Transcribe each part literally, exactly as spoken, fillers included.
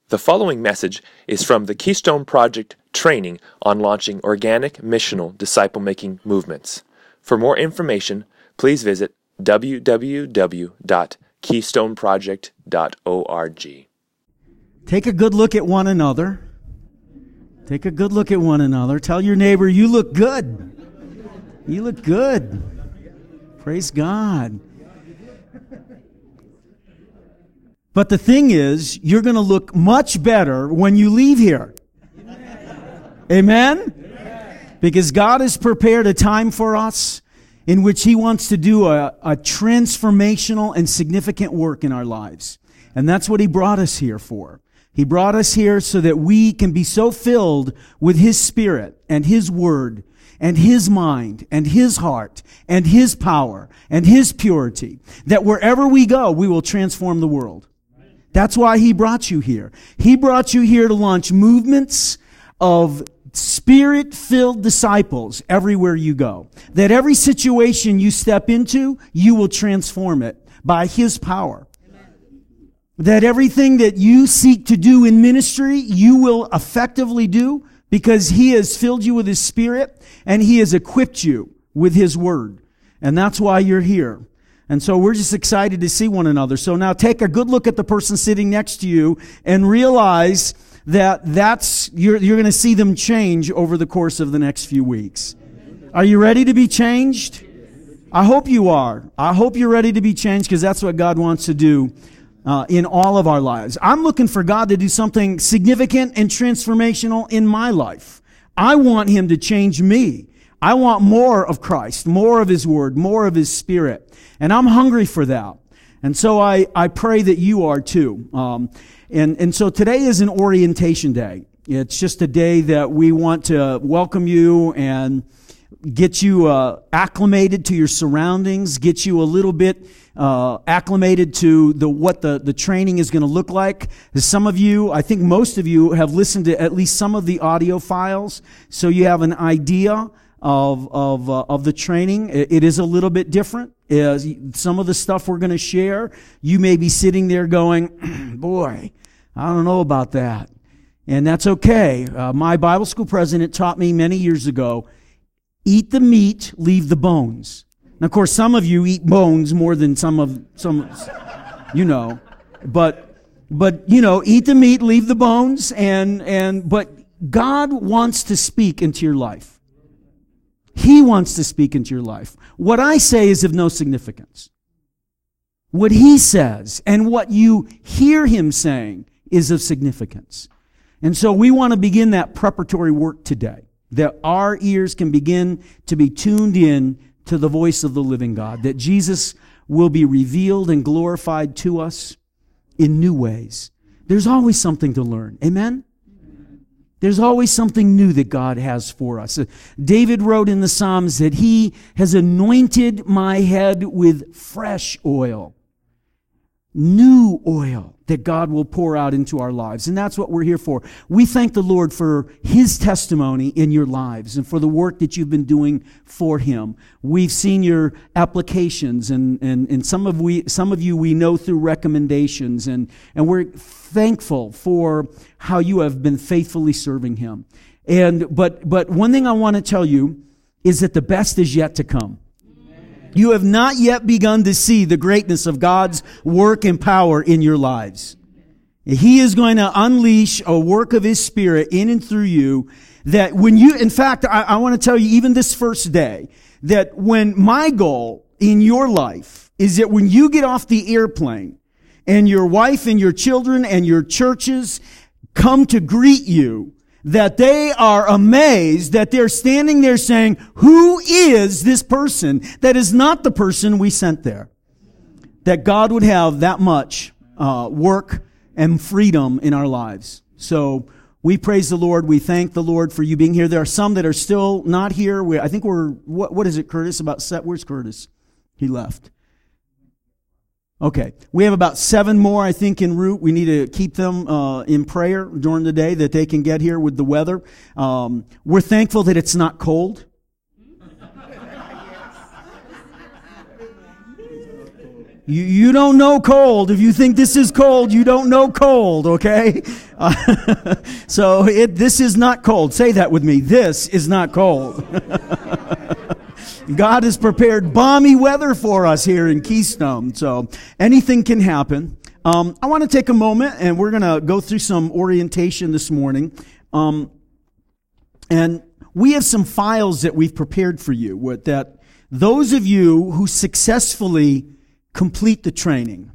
The following message is from the Keystone Project training on launching organic missional disciple-making movements. For more information, please visit w w w dot keystone project dot org. Take a good look at one another. Take a good look at one another. Tell your neighbor, you look good. You look good. Praise God. But the thing is, you're going to look much better when you leave here. Amen? Amen? Because God has prepared a time for us in which He wants to do a, a transformational and significant work in our lives. And that's what He brought us here for. He brought us here so that we can be so filled with His Spirit and His Word and His mind and His heart and His power and His purity that wherever we go, we will transform the world. That's why He brought you here. He brought you here to launch movements of Spirit-filled disciples everywhere you go. That every situation you step into, you will transform it by His power. That everything that you seek to do in ministry, you will effectively do because He has filled you with His Spirit and He has equipped you with His Word. And that's why you're here. And so we're just excited to see one another. So now take a good look at the person sitting next to you and realize that that's, you're, you're going to see them change over the course of the next few weeks. Are you ready to be changed? I hope you are. I hope you're ready to be changed because that's what God wants to do uh, in all of our lives. I'm looking for God to do something significant and transformational in my life. I want Him to change me. I want more of Christ, more of His Word, more of His Spirit. And I'm hungry for that. And so I, I pray that you are too. Um, and, and so today is an orientation day. It's just a day that we want to welcome you and get you uh, acclimated to your surroundings, get you a little bit uh, acclimated to the what the, the training is going to look like. Some of you, I think most of you, have listened to at least some of the audio files, so you have an idea of of uh, of the training. It, it is a little bit different. Uh, some of the stuff we're going to share, you may be sitting there going, boy, I don't know about that. And that's okay. Uh, my Bible school president taught me many years ago, eat the meat, leave the bones. Now, of course, some of you eat bones more than some of, some, you know, but, but, you know, eat the meat, leave the bones, and, and, but God wants to speak into your life. He wants to speak into your life. What I say is of no significance. What He says and what you hear Him saying is of significance. And so we want to begin that preparatory work today, that our ears can begin to be tuned in to the voice of the living God, that Jesus will be revealed and glorified to us in new ways. There's always something to learn. Amen? There's always something new that God has for us. David wrote in the Psalms that He has anointed my head with fresh oil. New oil that God will pour out into our lives. And that's what we're here for. We thank the Lord for His testimony in your lives and for the work that you've been doing for Him. We've seen your applications, and, and, and some of we some of you we know through recommendations, and, and we're thankful for how you have been faithfully serving Him. And but but one thing I want to tell you is that the best is yet to come. You have not yet begun to see the greatness of God's work and power in your lives. He is going to unleash a work of His Spirit in and through you that when you, in fact, I, I want to tell you even this first day, that when my goal in your life is that when you get off the airplane and your wife and your children and your churches come to greet you, that they are amazed that they're standing there saying, who is this person that is not the person we sent there? That God would have that much uh, work and freedom in our lives. So we praise the Lord. We thank the Lord for you being here. There are some that are still not here. We, I think we're, what, what is it, Curtis? About set, where's Curtis? He left. Okay. We have about seven more, I think, en route. We need to keep them uh, in prayer during the day that they can get here with the weather. Um, we're thankful that it's not cold. You, you don't know cold. If you think this is cold, you don't know cold, okay? Uh, so it, this is not cold. Say that with me. This is not cold. God has prepared balmy weather for us here in Keystone. So anything can happen. Um, I want to take a moment, and we're going to go through some orientation this morning. Um, and we have some files that we've prepared for you with that those of you who successfully complete the training.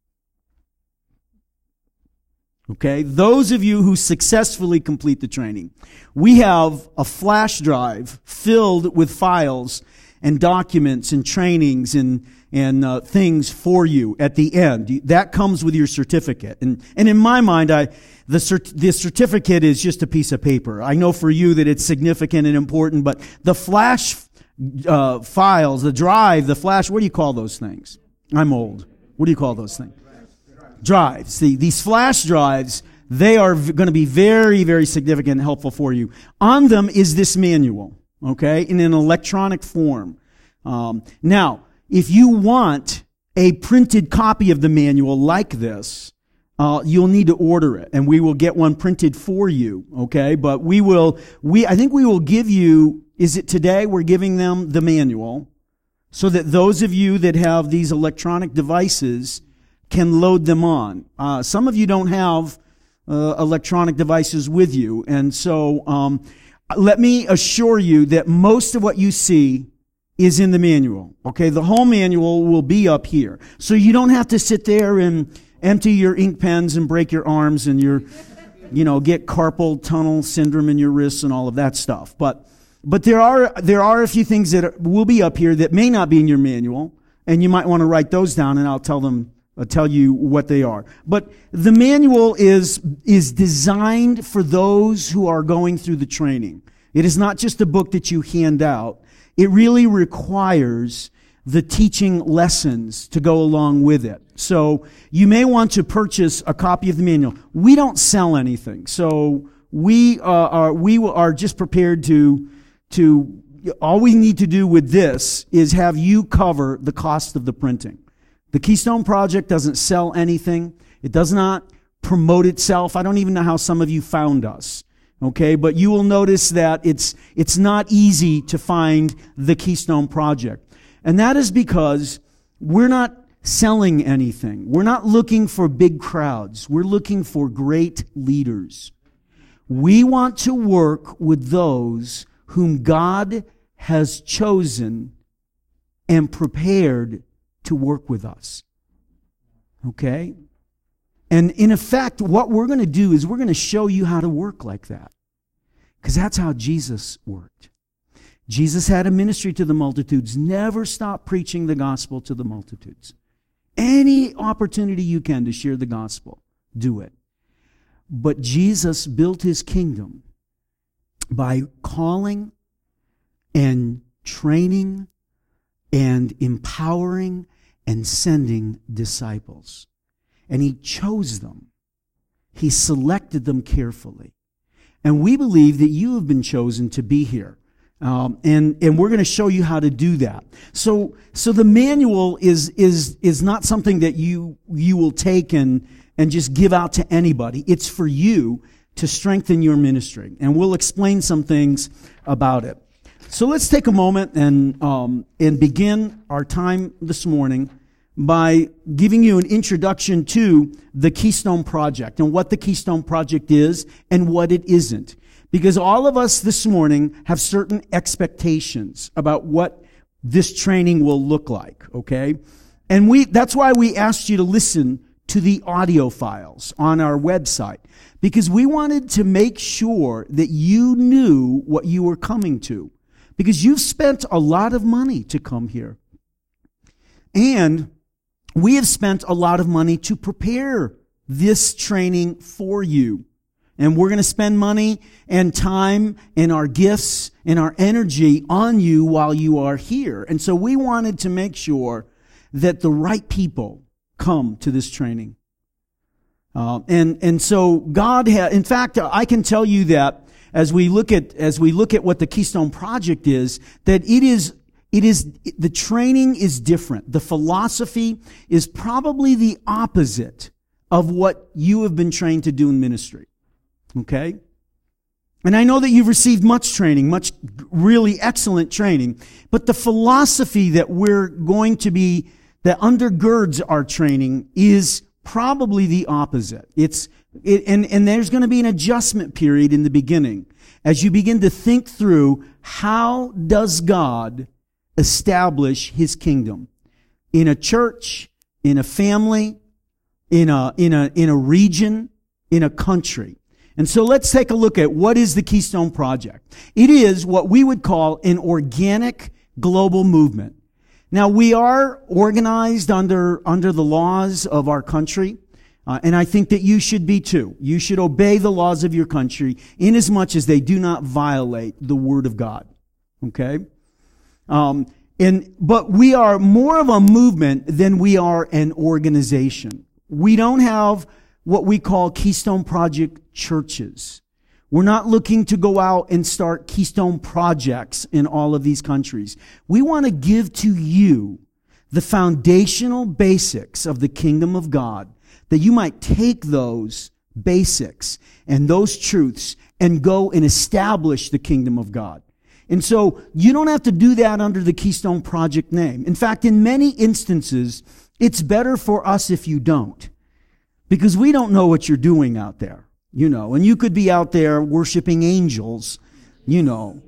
Okay, those of you who successfully complete the training. We have a flash drive filled with files and documents and trainings and and uh, things for you at the end. That comes with your certificate. And and in my mind, I the cert, the certificate is just a piece of paper. I know for you that it's significant and important, but the flash uh, files, the drive, the flash, what do you call those things? I'm old. What do you call those things? Drives. See, these flash drives, they are v- going to be very, very significant and helpful for you. On them is this manual, okay, in an electronic form. Um, now, if you want a printed copy of the manual like this, uh, you'll need to order it, and we will get one printed for you, okay? But we will, we, I think we will give you, is it today we're giving them the manual, so that those of you that have these electronic devices can load them on. Uh, some of you don't have uh, electronic devices with you, and so um, let me assure you that most of what you see is in the manual. Okay, the whole manual will be up here, so you don't have to sit there and empty your ink pens and break your arms and your, you know, get carpal tunnel syndrome in your wrists and all of that stuff. But but there are there are a few things that will be up here that may not be in your manual, and you might want to write those down, and I'll tell them. I'll tell you what they are. But the manual is is designed for those who are going through the training. It is not just a book that you hand out. It really requires the teaching lessons to go along with it. So you may want to purchase a copy of the manual. We don't sell anything, so we uh, are we are just prepared to to. All we need to do with this is have you cover the cost of the printing. The Keystone Project doesn't sell anything. It does not promote itself. I don't even know how some of you found us. Okay, but you will notice that it's it's not easy to find the Keystone Project. And that is because we're not selling anything. We're not looking for big crowds. We're looking for great leaders. We want to work with those whom God has chosen and prepared to work with us. Okay? And in effect, what we're going to do is we're going to show you how to work like that. Because that's how Jesus worked. Jesus had a ministry to the multitudes, never stopped preaching the gospel to the multitudes. Any opportunity you can to share the gospel, do it. But Jesus built his kingdom by calling and training and empowering and sending disciples. And he chose them. He selected them carefully. And we believe that you have been chosen to be here. Um, and, and we're going to show you how to do that. So, so the manual is, is, is not something that you, you will take and, and just give out to anybody. It's for you to strengthen your ministry. And we'll explain some things about it. So let's take a moment and um, and begin our time this morning by giving you an introduction to the Keystone Project and what the Keystone Project is and what it isn't. Because all of us this morning have certain expectations about what this training will look like, okay? And we that's why we asked you to listen to the audio files on our website, because we wanted to make sure that you knew what you were coming to. Because you've spent a lot of money to come here. And we have spent a lot of money to prepare this training for you. And we're going to spend money and time and our gifts and our energy on you while you are here. And so we wanted to make sure that the right people come to this training. Uh, and, and so God had, in fact, I can tell you that as we look at, as we look at what the Keystone Project is, that it is, It is, the training is different. The philosophy is probably the opposite of what you have been trained to do in ministry. Okay? And I know that you've received much training, much really excellent training, but the philosophy that we're going to be, that undergirds our training is probably the opposite. It's, it, and, and there's going to be an adjustment period in the beginning as you begin to think through, how does God establish His kingdom in a church, in a family, in a, in a, in a region, in a country. And so let's take a look at what is the Keystone Project. It is what we would call an organic global movement. Now, we are organized under, under the laws of our country, uh, and I think that you should be too. You should obey the laws of your country inasmuch as they do not violate the Word of God. Okay? Um, and, but we are more of a movement than we are an organization. We don't have what we call Keystone Project churches. We're not looking to go out and start Keystone projects in all of these countries. We want to give to you the foundational basics of the kingdom of God, that you might take those basics and those truths and go and establish the kingdom of God. And so you don't have to do that under the Keystone Project name. In fact, in many instances, it's better for us if you don't, because we don't know what you're doing out there. You know, and you could be out there worshiping angels, you know,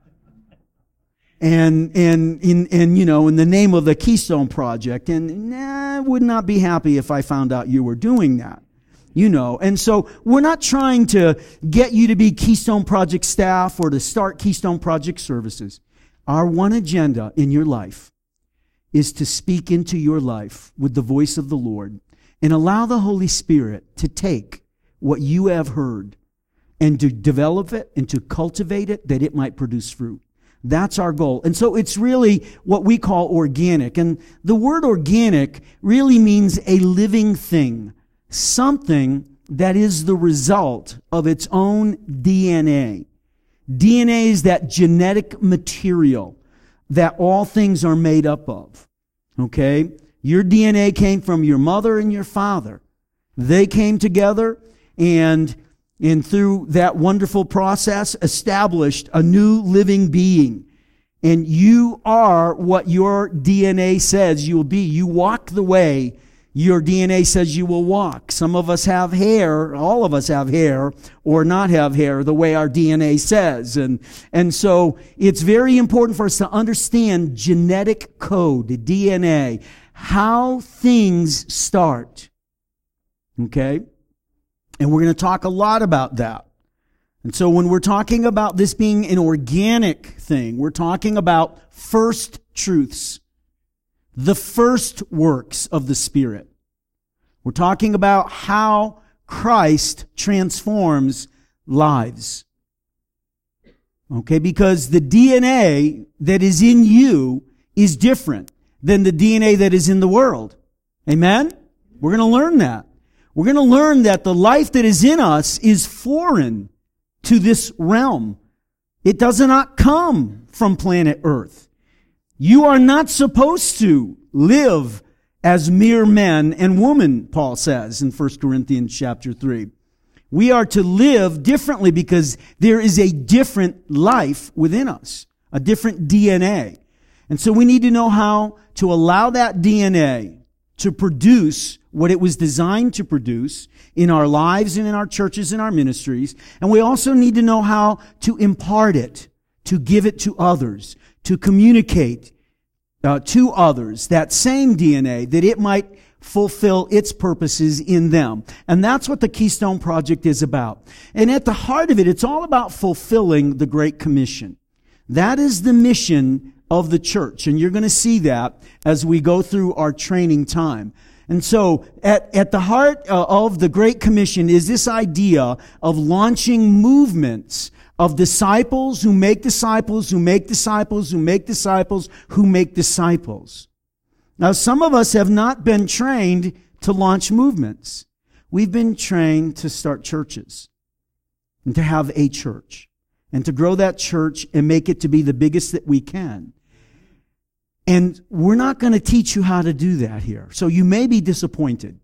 and, and, in, and, you know, in the name of the Keystone Project. And nah, I would not be happy if I found out you were doing that, you know. And so we're not trying to get you to be Keystone Project staff or to start Keystone Project services. Our one agenda in your life is to speak into your life with the voice of the Lord and allow the Holy Spirit to take what you have heard and to develop it and to cultivate it that it might produce fruit. That's our goal. And so it's really what we call organic. And the word organic really means a living thing, something that is the result of its own D N A. D N A is that genetic material that all things are made up of. Okay? Your D N A came from your mother and your father. They came together and, and through that wonderful process established a new living being. And you are what your D N A says you will be. You walk the way your D N A says you will walk. Some of us have hair, all of us have hair, or not have hair the way our D N A says. And, and so it's very important for us to understand genetic code, D N A, how things start. Okay? And we're going to talk a lot about that. And so when we're talking about this being an organic thing, we're talking about first truths, the first works of the Spirit. We're talking about how Christ transforms lives. Okay, because the D N A that is in you is different than the D N A that is in the world. Amen? We're going to learn that. We're going to learn that the life that is in us is foreign to this realm. It does not come from planet Earth. You are not supposed to live as mere men and women, Paul says in First Corinthians chapter three. We are to live differently because there is a different life within us, a different D N A. And so we need to know how to allow that D N A to produce what it was designed to produce in our lives and in our churches and our ministries. And we also need to know how to impart it, to give it to others, to communicate uh, to others that same D N A, that it might fulfill its purposes in them. And that's what the Keystone Project is about. And at the heart of it, it's all about fulfilling the Great Commission. That is the mission of the church. And you're going to see that as we go through our training time. And so at, at the heart uh, of the Great Commission is this idea of launching movements of disciples who make disciples, who make disciples, who make disciples, who make disciples. Now, some of us have not been trained to launch movements. We've been trained to start churches and to have a church and to grow that church and make it to be the biggest that we can. And we're not going to teach you how to do that here. So you may be disappointed.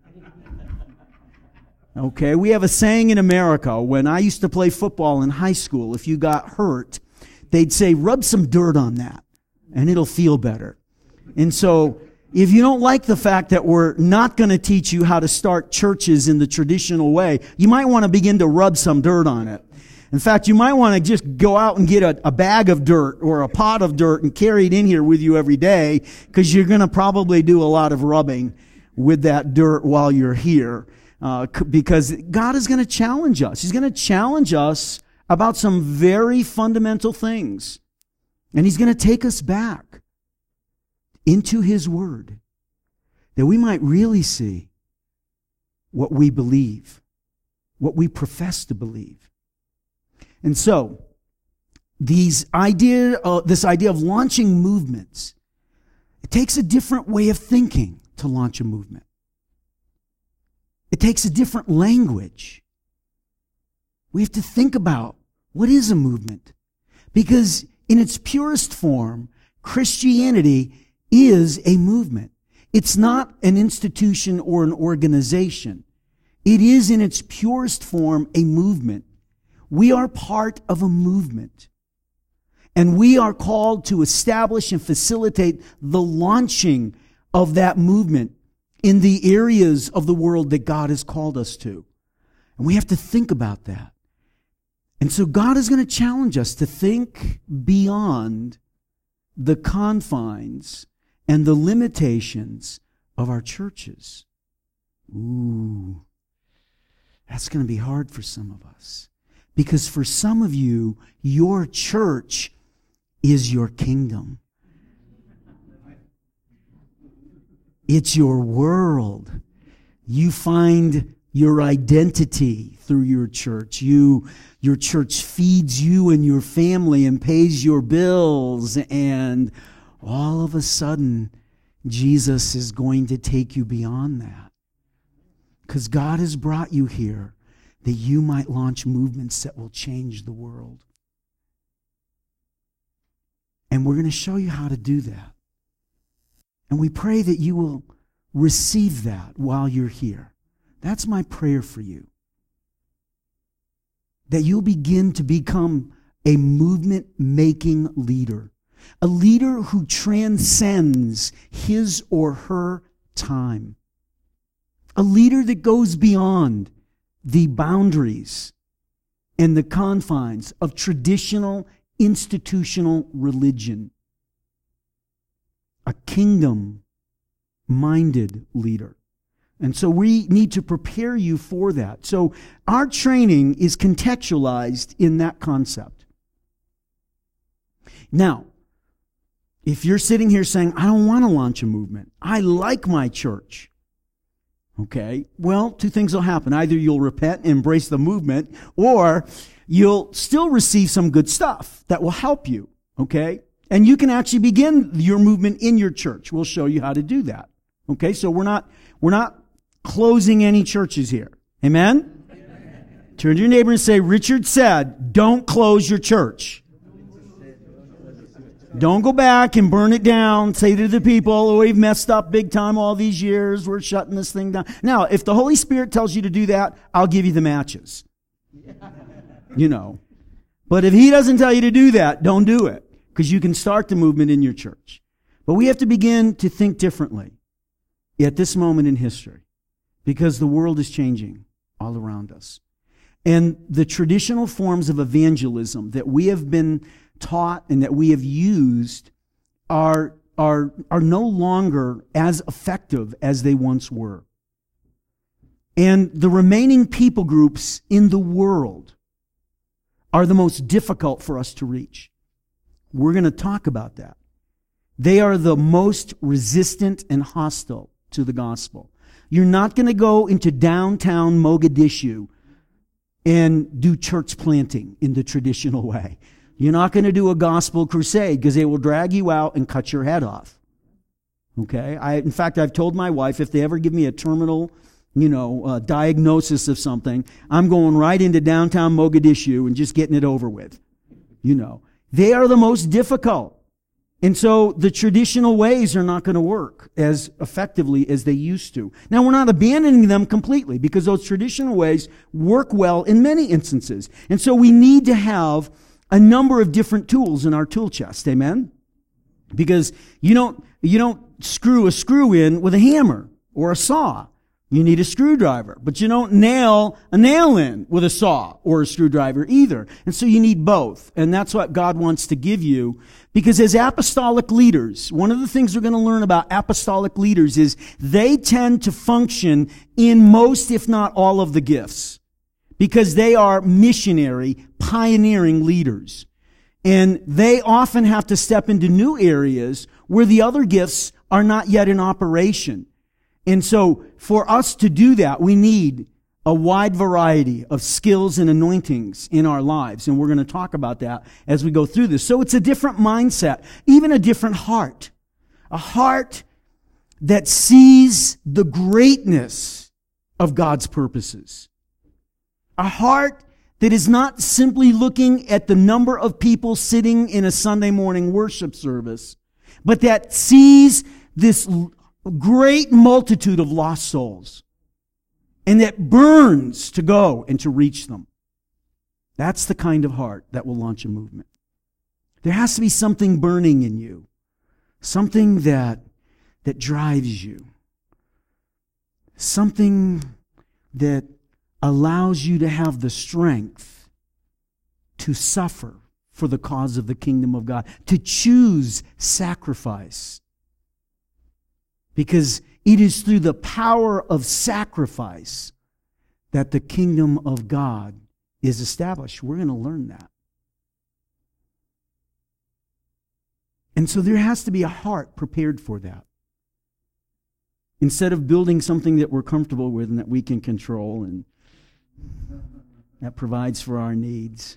Okay, we have a saying in America. When I used to play football in high school, if you got hurt, they'd say, rub some dirt on that, and it'll feel better. And so, if you don't like the fact that we're not going to teach you how to start churches in the traditional way, you might want to begin to rub some dirt on it. In fact, you might want to just go out and get a, a bag of dirt or a pot of dirt and carry it in here with you every day, because you're going to probably do a lot of rubbing with that dirt while you're here. Uh, because God is going to challenge us. He's going to challenge us about some very fundamental things. And He's going to take us back into His Word, that we might really see what we believe, what we profess to believe. And so, these idea, uh, this idea of launching movements, it takes a different way of thinking to launch a movement. It takes a different language. We have to think about what is a movement. Because in its purest form, Christianity is a movement. It's not an institution or an organization. It is in its purest form a movement. We are part of a movement. And we are called to establish and facilitate the launching of that movement in the areas of the world that God has called us to. And we have to think about that. And so God is going to challenge us to think beyond the confines and the limitations of our churches. Ooh, that's going to be hard for some of us. Because for some of you, your church is your kingdom. It's your world. You find your identity through your church. You, your church feeds you and your family and pays your bills. And all of a sudden, Jesus is going to take you beyond that. Because God has brought you here that you might launch movements that will change the world. And we're going to show you how to do that. And we pray that you will receive that while you're here. That's my prayer for you. That you'll begin to become a movement-making leader. A leader who transcends his or her time. A leader that goes beyond the boundaries and the confines of traditional institutional religion. A kingdom-minded leader. And so we need to prepare you for that. So our training is contextualized in that concept. Now, if you're sitting here saying, I don't want to launch a movement. I like my church. Okay, well, two things will happen. Either you'll repent and embrace the movement, or you'll still receive some good stuff that will help you. Okay? And you can actually begin your movement in your church. We'll show you how to do that. Okay, so we're not, we're not closing any churches here. Amen? Amen. Turn to your neighbor and say, Richard said, don't close your church. Don't go back and burn it down. Say to the people, oh, we've messed up big time all these years. We're shutting this thing down. Now, if the Holy Spirit tells you to do that, I'll give you the matches. You know. But if He doesn't tell you to do that, don't do it. Because you can start the movement in your church. But we have to begin to think differently at this moment in history. Because the world is changing all around us. And the traditional forms of evangelism that we have been taught and that we have used are, are, are no longer as effective as they once were. And the remaining people groups in the world are the most difficult for us to reach. We're going to talk about that. They are the most resistant and hostile to the gospel. You're not going to go into downtown Mogadishu and do church planting in the traditional way. You're not going to do a gospel crusade because they will drag you out and cut your head off. Okay? I, in fact, I've told my wife if they ever give me a terminal, you know, uh, diagnosis of something, I'm going right into downtown Mogadishu and just getting it over with. You know. They are the most difficult. And so the traditional ways are not going to work as effectively as they used to. Now, we're not abandoning them completely because those traditional ways work well in many instances. And so we need to have a number of different tools in our tool chest. Amen? Because you don't, you don't screw a screw in with a hammer or a saw. You need a screwdriver, but you don't nail a nail in with a saw or a screwdriver either. And so you need both. And that's what God wants to give you. Because as apostolic leaders, one of the things we're going to learn about apostolic leaders is they tend to function in most, if not all, of the gifts. Because they are missionary, pioneering leaders. And they often have to step into new areas where the other gifts are not yet in operation. And so for us to do that, we need a wide variety of skills and anointings in our lives. And we're going to talk about that as we go through this. So it's a different mindset, even a different heart. A heart that sees the greatness of God's purposes. A heart that is not simply looking at the number of people sitting in a Sunday morning worship service, but that sees this great multitude of lost souls, and that burns to go and to reach them. That's the kind of heart that will launch a movement. There has to be something burning in you, something that that drives you, something that allows you to have the strength to suffer for the cause of the kingdom of God, to choose sacrifice. Because it is through the power of sacrifice that the kingdom of God is established. We're going to learn that. And so there has to be a heart prepared for that. Instead of building something that we're comfortable with and that we can control and that provides for our needs,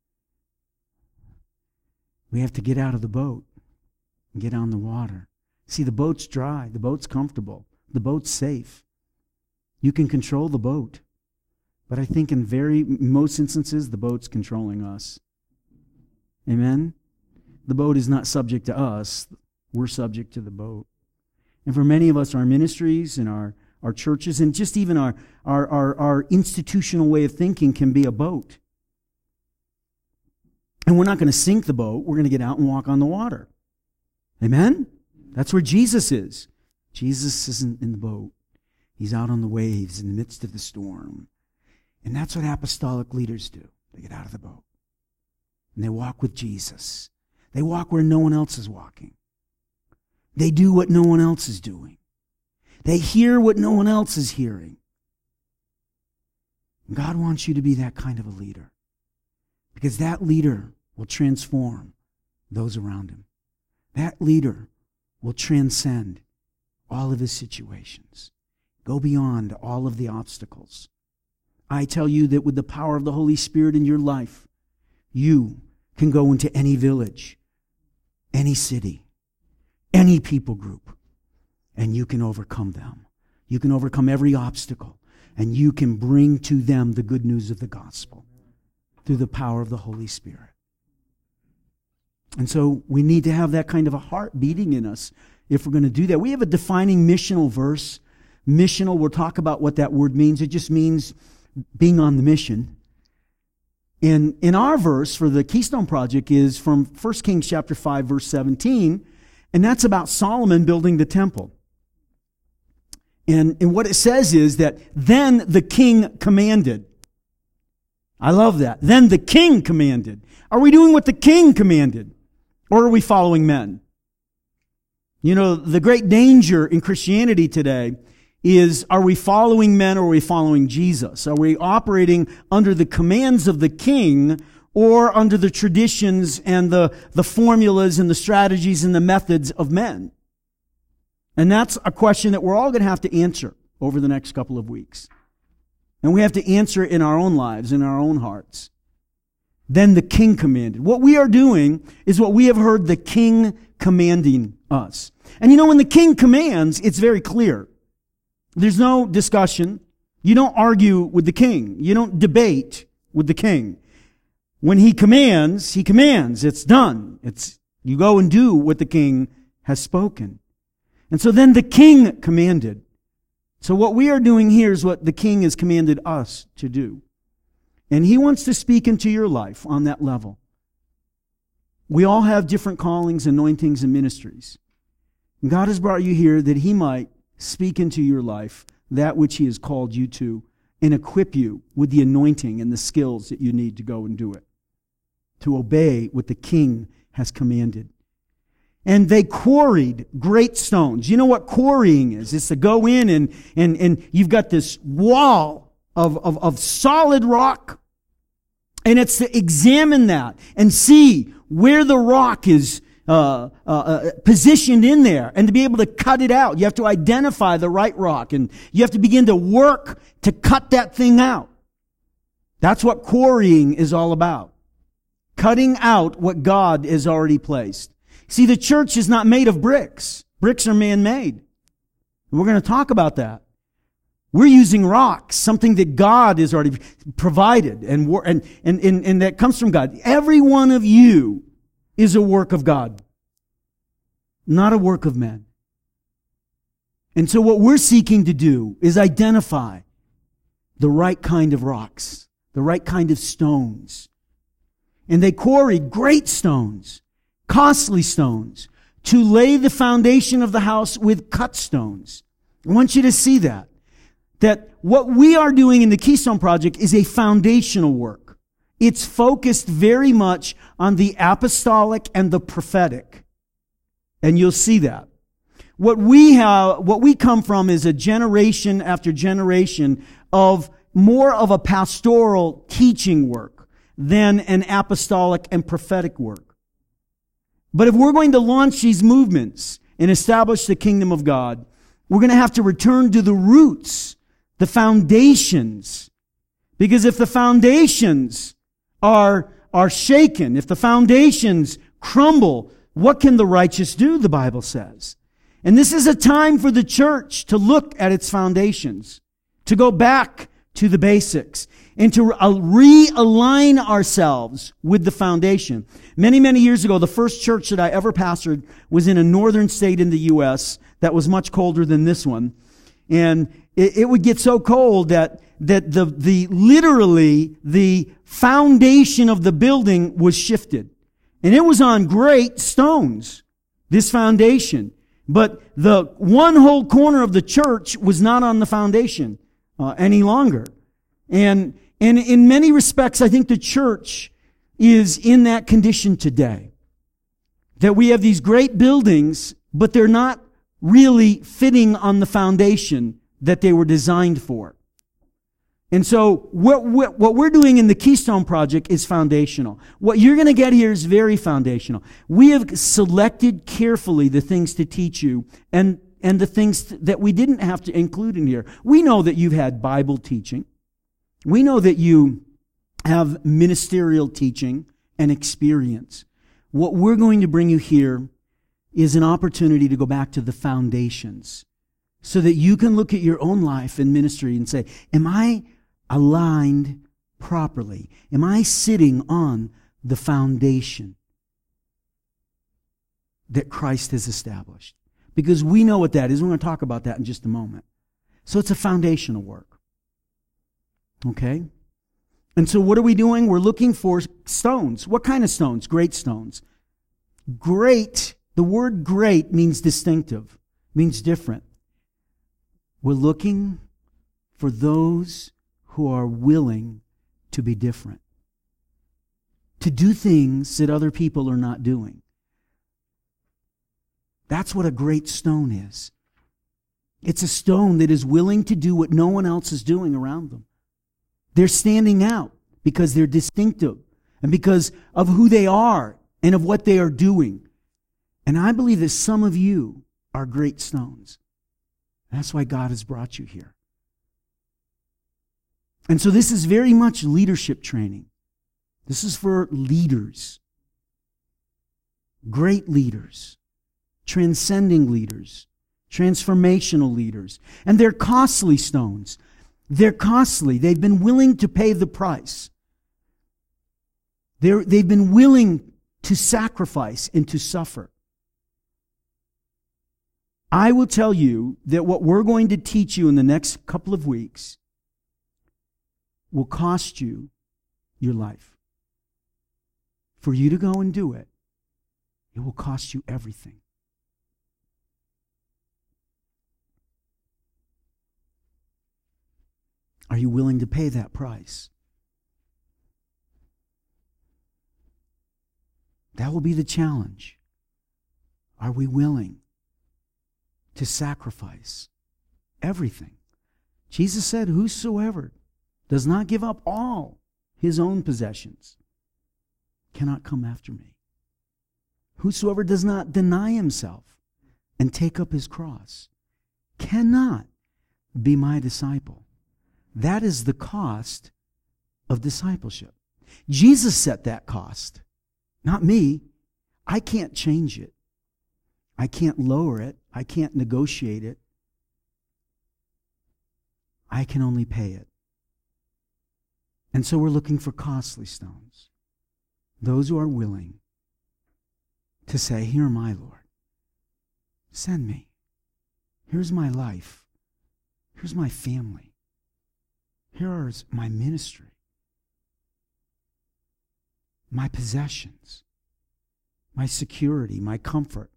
we have to get out of the boat and get on the water. See, the boat's dry. The boat's comfortable. The boat's safe. You can control the boat. But I think in very most instances, the boat's controlling us. Amen? The boat is not subject to us. We're subject to the boat. And for many of us, our ministries and our, our churches and just even our, our, our, our institutional way of thinking can be a boat. And we're not going to sink the boat. We're going to get out and walk on the water. Amen? That's where Jesus is. Jesus isn't in the boat. He's out on the waves in the midst of the storm. And that's what apostolic leaders do. They get out of the boat. And they walk with Jesus. They walk where no one else is walking. They do what no one else is doing. They hear what no one else is hearing. And God wants you to be that kind of a leader. Because that leader will transform those around him. That leader will transcend all of his situations. Go beyond all of the obstacles. I tell you that with the power of the Holy Spirit in your life, you can go into any village, any city, any people group, and you can overcome them. You can overcome every obstacle, and you can bring to them the good news of the gospel through the power of the Holy Spirit. And so we need to have that kind of a heart beating in us if we're going to do that. We have a defining missional verse. Missional, we'll talk about what that word means. It just means being on the mission. And in our verse for the Keystone Project is from First Kings chapter five, verse seventeen, and that's about Solomon building the temple. And, and what it says is that then the king commanded. I love that. Then the king commanded. Are we doing what the king commanded? Or are we following men? You know, the great danger in Christianity today is, are we following men or are we following Jesus? Are we operating under the commands of the king or under the traditions and the, the formulas and the strategies and the methods of men? And that's a question that we're all going to have to answer over the next couple of weeks. And we have to answer it in our own lives, in our own hearts. Then the king commanded. What we are doing is what we have heard the king commanding us. And you know, when the king commands, it's very clear. There's no discussion. You don't argue with the king. You don't debate with the king. When he commands, he commands. It's done. It's, You go and do what the king has spoken. And so then the king commanded. So what we are doing here is what the king has commanded us to do. And he wants to speak into your life on that level. We all have different callings, anointings, and ministries. And God has brought you here that he might speak into your life that which he has called you to and equip you with the anointing and the skills that you need to go and do it, to obey what the king has commanded. And they quarried great stones. You know what quarrying is? It's to go in and, and, and you've got this wall of, of, of solid rock. And it's to examine that and see where the rock is uh, uh, uh, positioned in there and to be able to cut it out. You have to identify the right rock and you have to begin to work to cut that thing out. That's what quarrying is all about. Cutting out what God has already placed. See, the church is not made of bricks. Bricks are man-made. We're going to talk about that. We're using rocks, something that God has already provided and, and, and, and, and that comes from God. Every one of you is a work of God, not a work of men. And so what we're seeking to do is identify the right kind of rocks, the right kind of stones. And they quarried great stones, costly stones, to lay the foundation of the house with cut stones. I want you to see that. That what we are doing in the Keystone Project is a foundational work. It's focused very much on the apostolic and the prophetic. And you'll see that. What we have, what we come from is a generation after generation of more of a pastoral teaching work than an apostolic and prophetic work. But if we're going to launch these movements and establish the kingdom of God, we're going to have to return to the roots, the foundations. Because if the foundations are, are shaken, if the foundations crumble, what can the righteous do, the Bible says? And this is a time for the church to look at its foundations, to go back to the basics, and to realign ourselves with the foundation. Many, many years ago, the first church that I ever pastored was in a northern state in the U S that was much colder than this one. And it, it would get so cold that, that the, the, literally, the foundation of the building was shifted. And it was on great stones, this foundation. But the one whole corner of the church was not on the foundation uh, any longer. And, and in many respects, I think the church is in that condition today. That we have these great buildings, but they're not really fitting on the foundation that they were designed for. And so what, what, what we're doing in the Keystone Project is foundational. What you're going to get here is very foundational. We have selected carefully the things to teach you and, and the things that we didn't have to include in here. We know that you've had Bible teaching. We know that you have ministerial teaching and experience. What we're going to bring you here is an opportunity to go back to the foundations so that you can look at your own life and ministry and say, am I aligned properly? Am I sitting on the foundation that Christ has established? Because we know what that is. We're going to talk about that in just a moment. So it's a foundational work. Okay? And so what are we doing? We're looking for stones. What kind of stones? Great stones. Great, the word great means distinctive, means different. We're looking for those who are willing to be different, to do things that other people are not doing. That's what a great stone is. It's a stone that is willing to do what no one else is doing around them. They're standing out because they're distinctive and because of who they are and of what they are doing. And I believe that some of you are great stones. That's why God has brought you here. And so this is very much leadership training. This is for leaders. Great leaders. Transcending leaders. Transformational leaders. And they're costly stones. They're costly. They've been willing to pay the price. They're, they've been willing to sacrifice and to suffer. I will tell you that what we're going to teach you in the next couple of weeks will cost you your life. For you to go and do it, it will cost you everything. Are you willing to pay that price? That will be the challenge. Are we willing to sacrifice everything? Jesus said, whosoever does not give up all his own possessions cannot come after me. Whosoever does not deny himself and take up his cross cannot be my disciple. That is the cost of discipleship. Jesus set that cost, not me. I can't change it. I can't lower it. I can't negotiate it. I can only pay it. And so we're looking for costly stones. Those who are willing to say, here am I, Lord. Send me. Here's my life. Here's my family. Here is my ministry. My possessions. My security, my comfort.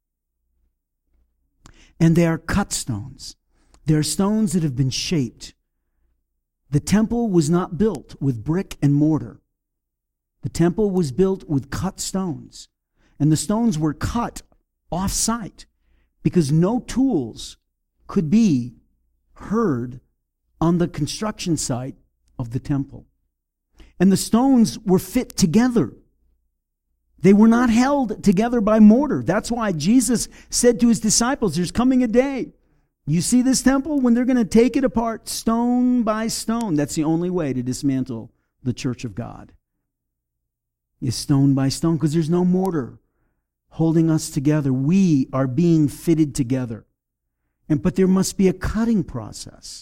And they are cut stones. They are stones that have been shaped. The temple was not built with brick and mortar. The temple was built with cut stones. And the stones were cut off-site because no tools could be heard on the construction site of the temple. And the stones were fit together. They were not held together by mortar. That's why Jesus said to his disciples, there's coming a day. You see this temple? When they're going to take it apart stone by stone. That's the only way to dismantle the church of God. Is stone by stone, because there's no mortar holding us together. We are being fitted together. And but there must be a cutting process.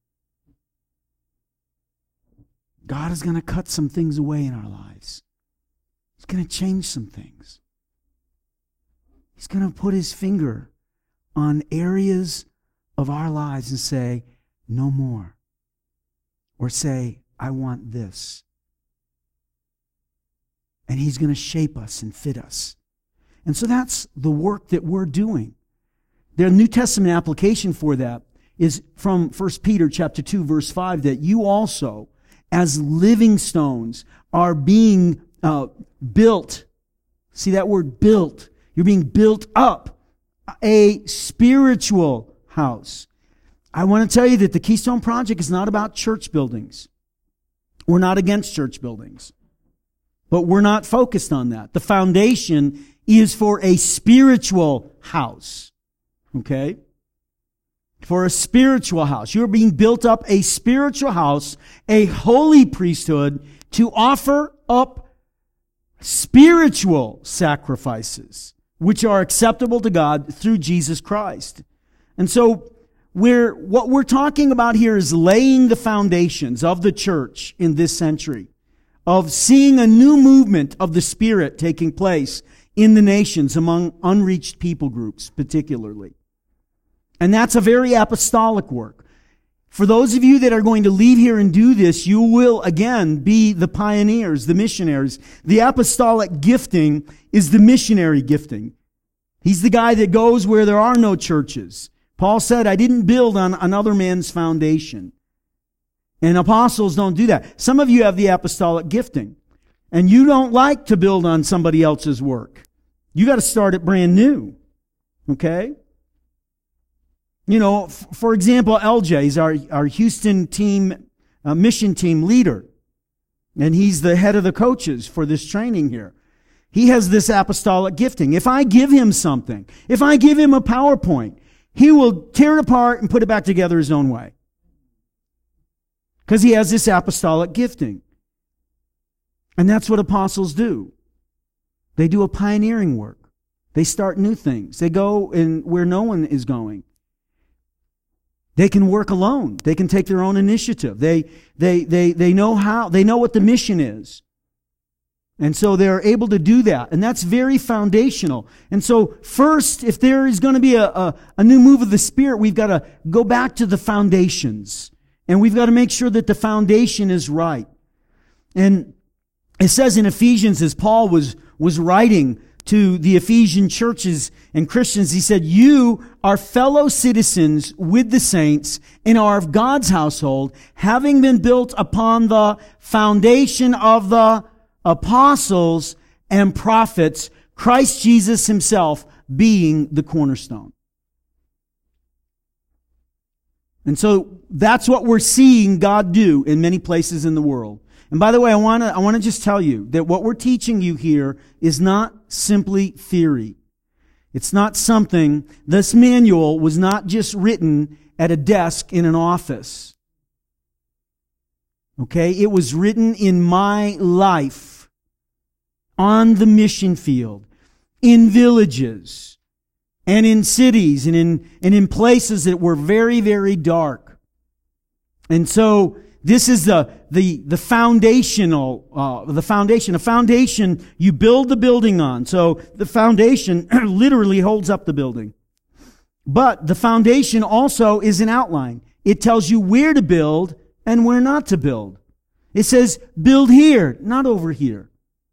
God is going to cut some things away in our lives. He's going to change some things. He's going to put his finger on areas of our lives and say, no more. Or say, I want this. And he's going to shape us and fit us. And so that's the work that we're doing. The New Testament application for that is from First Peter chapter two, verse five, that you also, as living stones, are being uh, built. See that word built. You're being built up. A spiritual house. I want to tell you that the Keystone Project is not about church buildings. We're not against church buildings. But we're not focused on that. The foundation is for a spiritual house. Okay? For a spiritual house. You're being built up a spiritual house, a holy priesthood, to offer up spiritual sacrifices, which are acceptable to God through Jesus Christ. And so, we're, what we're talking about here is laying the foundations of the church in this century, of seeing a new movement of the Spirit taking place in the nations among unreached people groups particularly. And that's a very apostolic work. For those of you that are going to leave here and do this, you will again be the pioneers, the missionaries. The apostolic gifting is the missionary gifting. He's the guy that goes where there are no churches. Paul said, I didn't build on another man's foundation. And apostles don't do that. Some of you have the apostolic gifting, and you don't like to build on somebody else's work. You got to start it brand new. Okay? You know, f- for example, L J is our, our Houston team, uh, mission team leader. And he's the head of the coaches for this training here. He has this apostolic gifting. If I give him something, if I give him a PowerPoint, he will tear it apart and put it back together his own way. Because he has this apostolic gifting. And that's what apostles do. They do a pioneering work. They start new things. They go in where no one is going. They can work alone. They can take their own initiative. They, they, they, they know how, they know what the mission is. And so they're able to do that. And that's very foundational. And so first, if there is going to be a, a, a new move of the Spirit, we've got to go back to the foundations. And we've got to make sure that the foundation is right. And it says in Ephesians, as Paul was, was writing to the Ephesian churches and Christians, he said, you are fellow citizens with the saints and are of God's household, having been built upon the foundation of the apostles and prophets, Christ Jesus himself being the cornerstone. And so that's what we're seeing God do in many places in the world. And by the way, I want to I want to just tell you that what we're teaching you here is not simply theory. It's not something, this manual was not just written at a desk in an office. Okay? It was written in my life, on the mission field, in villages, and in cities, and in, and in places that were very, very dark. And so, this is the, the, the foundational, uh, the foundation. A foundation you build the building on. So the foundation literally holds up the building. But the foundation also is an outline. It tells you where to build and where not to build. It says, build here, not over here.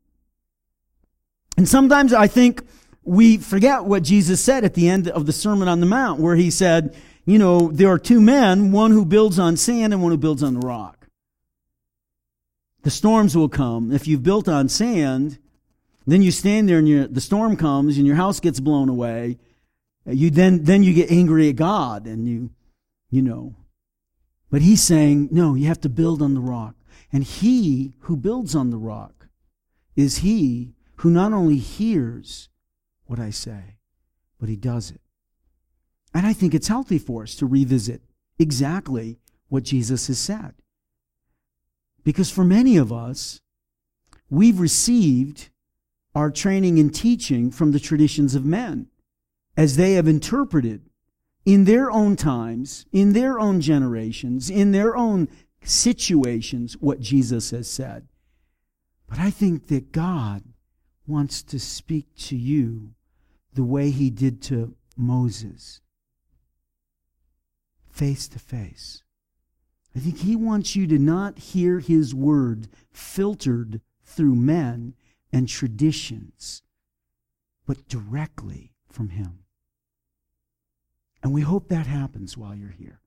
And sometimes I think we forget what Jesus said at the end of the Sermon on the Mount, where he said, you know, there are two men, one who builds on sand and one who builds on the rock. The storms will come. If you've built on sand, then you stand there and you, the storm comes and your house gets blown away. You then, then you get angry at God and you, you know. But he's saying, no, you have to build on the rock. And he who builds on the rock is he who not only hears what I say, but he does it. And I think it's healthy for us to revisit exactly what Jesus has said. Because for many of us, we've received our training and teaching from the traditions of men, as they have interpreted in their own times, in their own generations, in their own situations, what Jesus has said. But I think that God wants to speak to you the way he did to Moses. Face to face. I think he wants you to not hear his word filtered through men and traditions, but directly from him. And we hope that happens while you're here.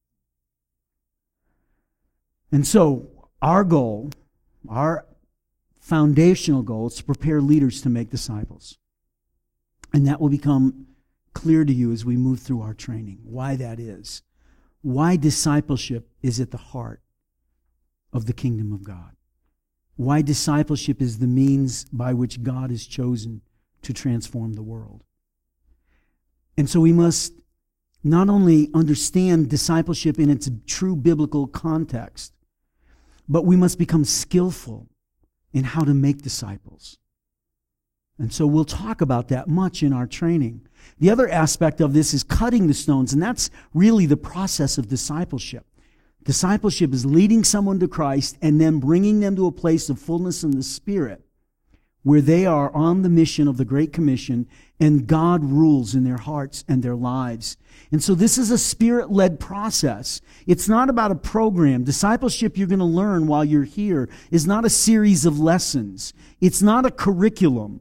And so, our goal, our foundational goal is to prepare leaders to make disciples. And that will become clear to you as we move through our training, why that is. Why discipleship is at the heart of the kingdom of God. Why discipleship is the means by which God has chosen to transform the world. And so we must not only understand discipleship in its true biblical context, but we must become skillful in how to make disciples. And so we'll talk about that much in our training. The other aspect of this is cutting the stones, and that's really the process of discipleship. Discipleship is leading someone to Christ and then bringing them to a place of fullness in the Spirit where they are on the mission of the Great Commission and God rules in their hearts and their lives. And so this is a Spirit-led process. It's not about a program. Discipleship you're going to learn while you're here is not a series of lessons. It's not a curriculum.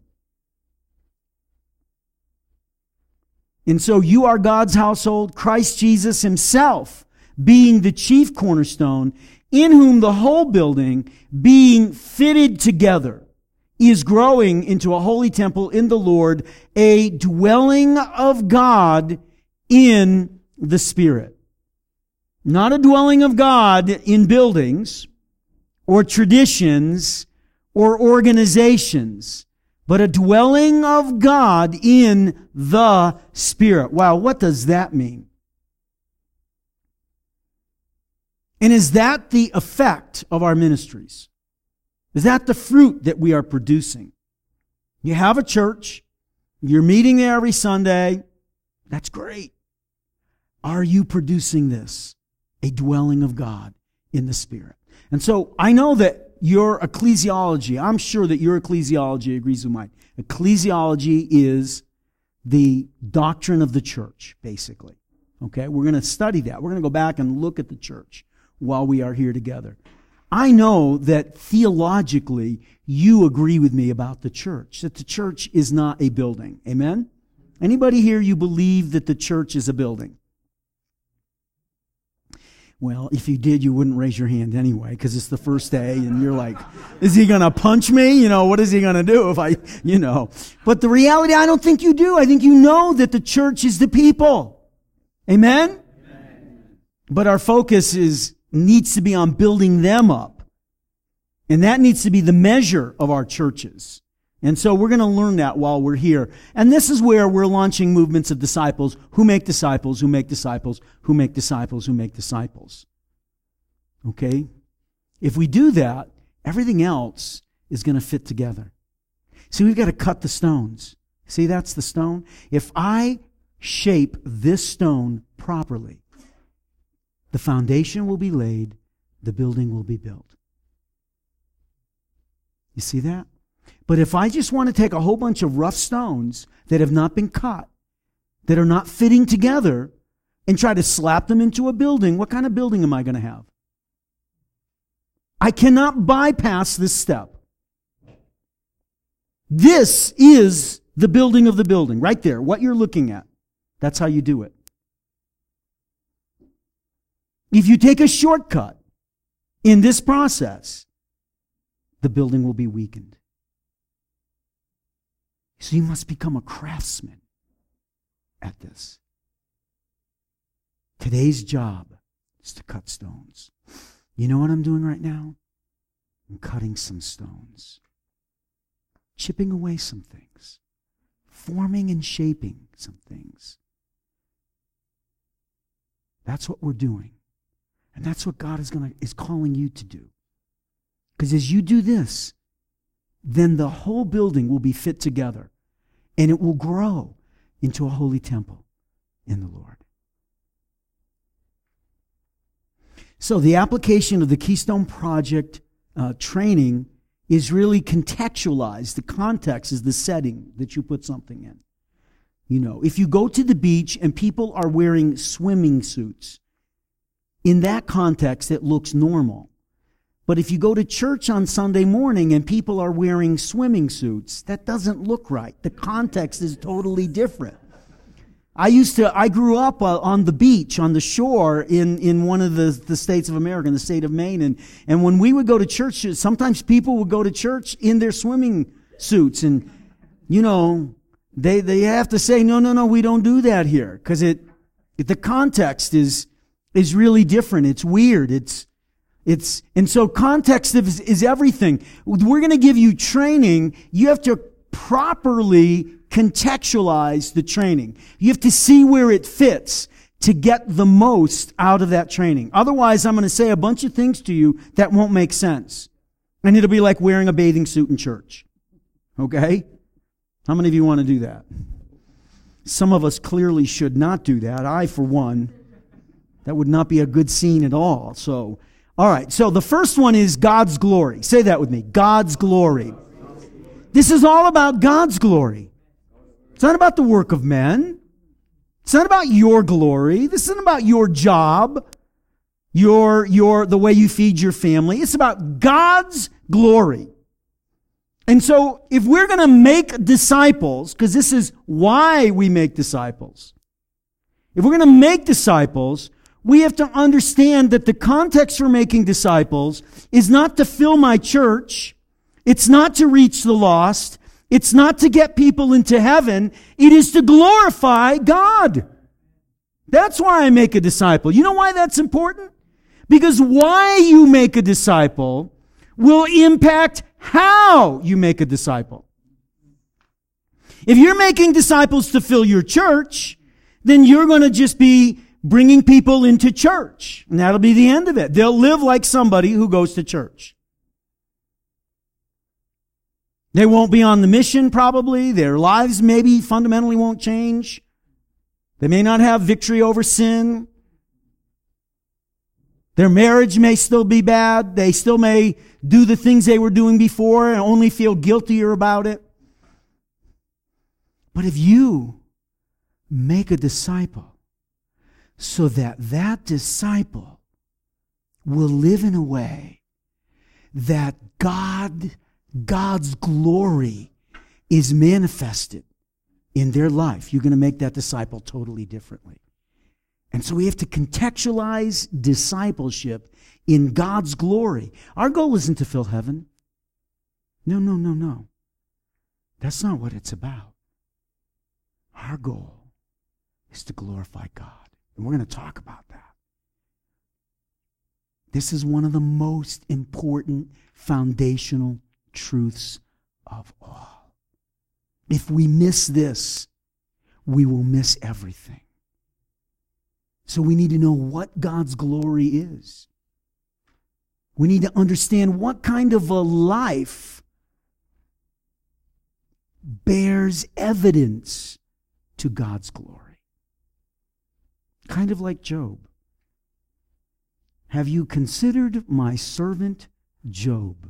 And so you are God's household, Christ Jesus himself being the chief cornerstone, in whom the whole building, being fitted together, is growing into a holy temple in the Lord, a dwelling of God in the Spirit. Not a dwelling of God in buildings or traditions or organizations, but a dwelling of God in the Spirit. Wow, what does that mean? And is that the effect of our ministries? Is that the fruit that we are producing? You have a church, you're meeting there every Sunday, that's great. Are you producing this? A dwelling of God in the Spirit. And so I know that your ecclesiology, I'm sure that your ecclesiology agrees with mine. Ecclesiology is the doctrine of the church, basically. Okay? We're going to study that. We're going to go back and look at the church while we are here together. I know that theologically you agree with me about the church, that the church is not a building. Amen? Anybody here, you believe that the church is a building? Well, if you did, you wouldn't raise your hand anyway, because it's the first day, and you're like, is he going to punch me? You know, what is he going to do if I, you know. But the reality, I don't think you do. I think you know that the church is the people. Amen? Amen. But our focus is needs to be on building them up. And that needs to be the measure of our churches. And so we're going to learn that while we're here. And this is where we're launching movements of disciples who make disciples, who make disciples, who make disciples, who make disciples. Okay? If we do that, everything else is going to fit together. See, we've got to cut the stones. See, that's the stone. If I shape this stone properly, the foundation will be laid, the building will be built. You see that? But if I just want to take a whole bunch of rough stones that have not been cut, that are not fitting together, and try to slap them into a building, what kind of building am I going to have? I cannot bypass this step. This is the building of the building, right there, what you're looking at. That's how you do it. If you take a shortcut in this process, the building will be weakened. So you must become a craftsman at this. Today's job is to cut stones. You know what I'm doing right now? I'm cutting some stones. Chipping away some things. Forming and shaping some things. That's what we're doing. And that's what God is going to is calling you to do. Because as you do this, then the whole building will be fit together. And it will grow into a holy temple in the Lord. So the application of the Keystone Project uh, training is really contextualized. The context is the setting that you put something in. You know, if you go to the beach and people are wearing swimming suits, in that context it looks normal. But if you go to church on Sunday morning and people are wearing swimming suits, that doesn't look right. The context is totally different. I used to, I grew up uh, on the beach, on the shore in, in one of the, the states of America, in the state of Maine. And, and when we would go to church, sometimes people would go to church in their swimming suits. And, you know, they, they have to say, no, no, no, we don't do that here. Because it, it, the context is, is really different. It's weird. It's, It's, and so context is, is everything. We're going to give you training. You have to properly contextualize the training. You have to see where it fits to get the most out of that training. Otherwise, I'm going to say a bunch of things to you that won't make sense. And it'll be like wearing a bathing suit in church. Okay? How many of you want to do that? Some of us clearly should not do that. I, for one, that would not be a good scene at all. So, all right, so the first one is God's glory. Say that with me. God's glory. This is all about God's glory. It's not about the work of men. It's not about your glory. This isn't about your job, your, your, the way you feed your family. It's about God's glory. And so if we're going to make disciples, because this is why we make disciples, if we're going to make disciples, we have to understand that the context for making disciples is not to fill my church. It's not to reach the lost. It's not to get people into heaven. It is to glorify God. That's why I make a disciple. You know why that's important? Because why you make a disciple will impact how you make a disciple. If you're making disciples to fill your church, then you're going to just be bringing people into church. And that'll be the end of it. They'll live like somebody who goes to church. They won't be on the mission probably. Their lives maybe fundamentally won't change. They may not have victory over sin. Their marriage may still be bad. They still may do the things they were doing before and only feel guiltier about it. But if you make a disciple so that that disciple will live in a way that God, God's glory is manifested in their life, you're going to make that disciple totally differently. And so we have to contextualize discipleship in God's glory. Our goal isn't to fill heaven. No, no, no, no. That's not what it's about. Our goal is to glorify God. And we're going to talk about that. This is one of the most important foundational truths of all. If we miss this, we will miss everything. So we need to know what God's glory is. We need to understand what kind of a life bears evidence to God's glory. Kind of like Job. Have you considered my servant Job?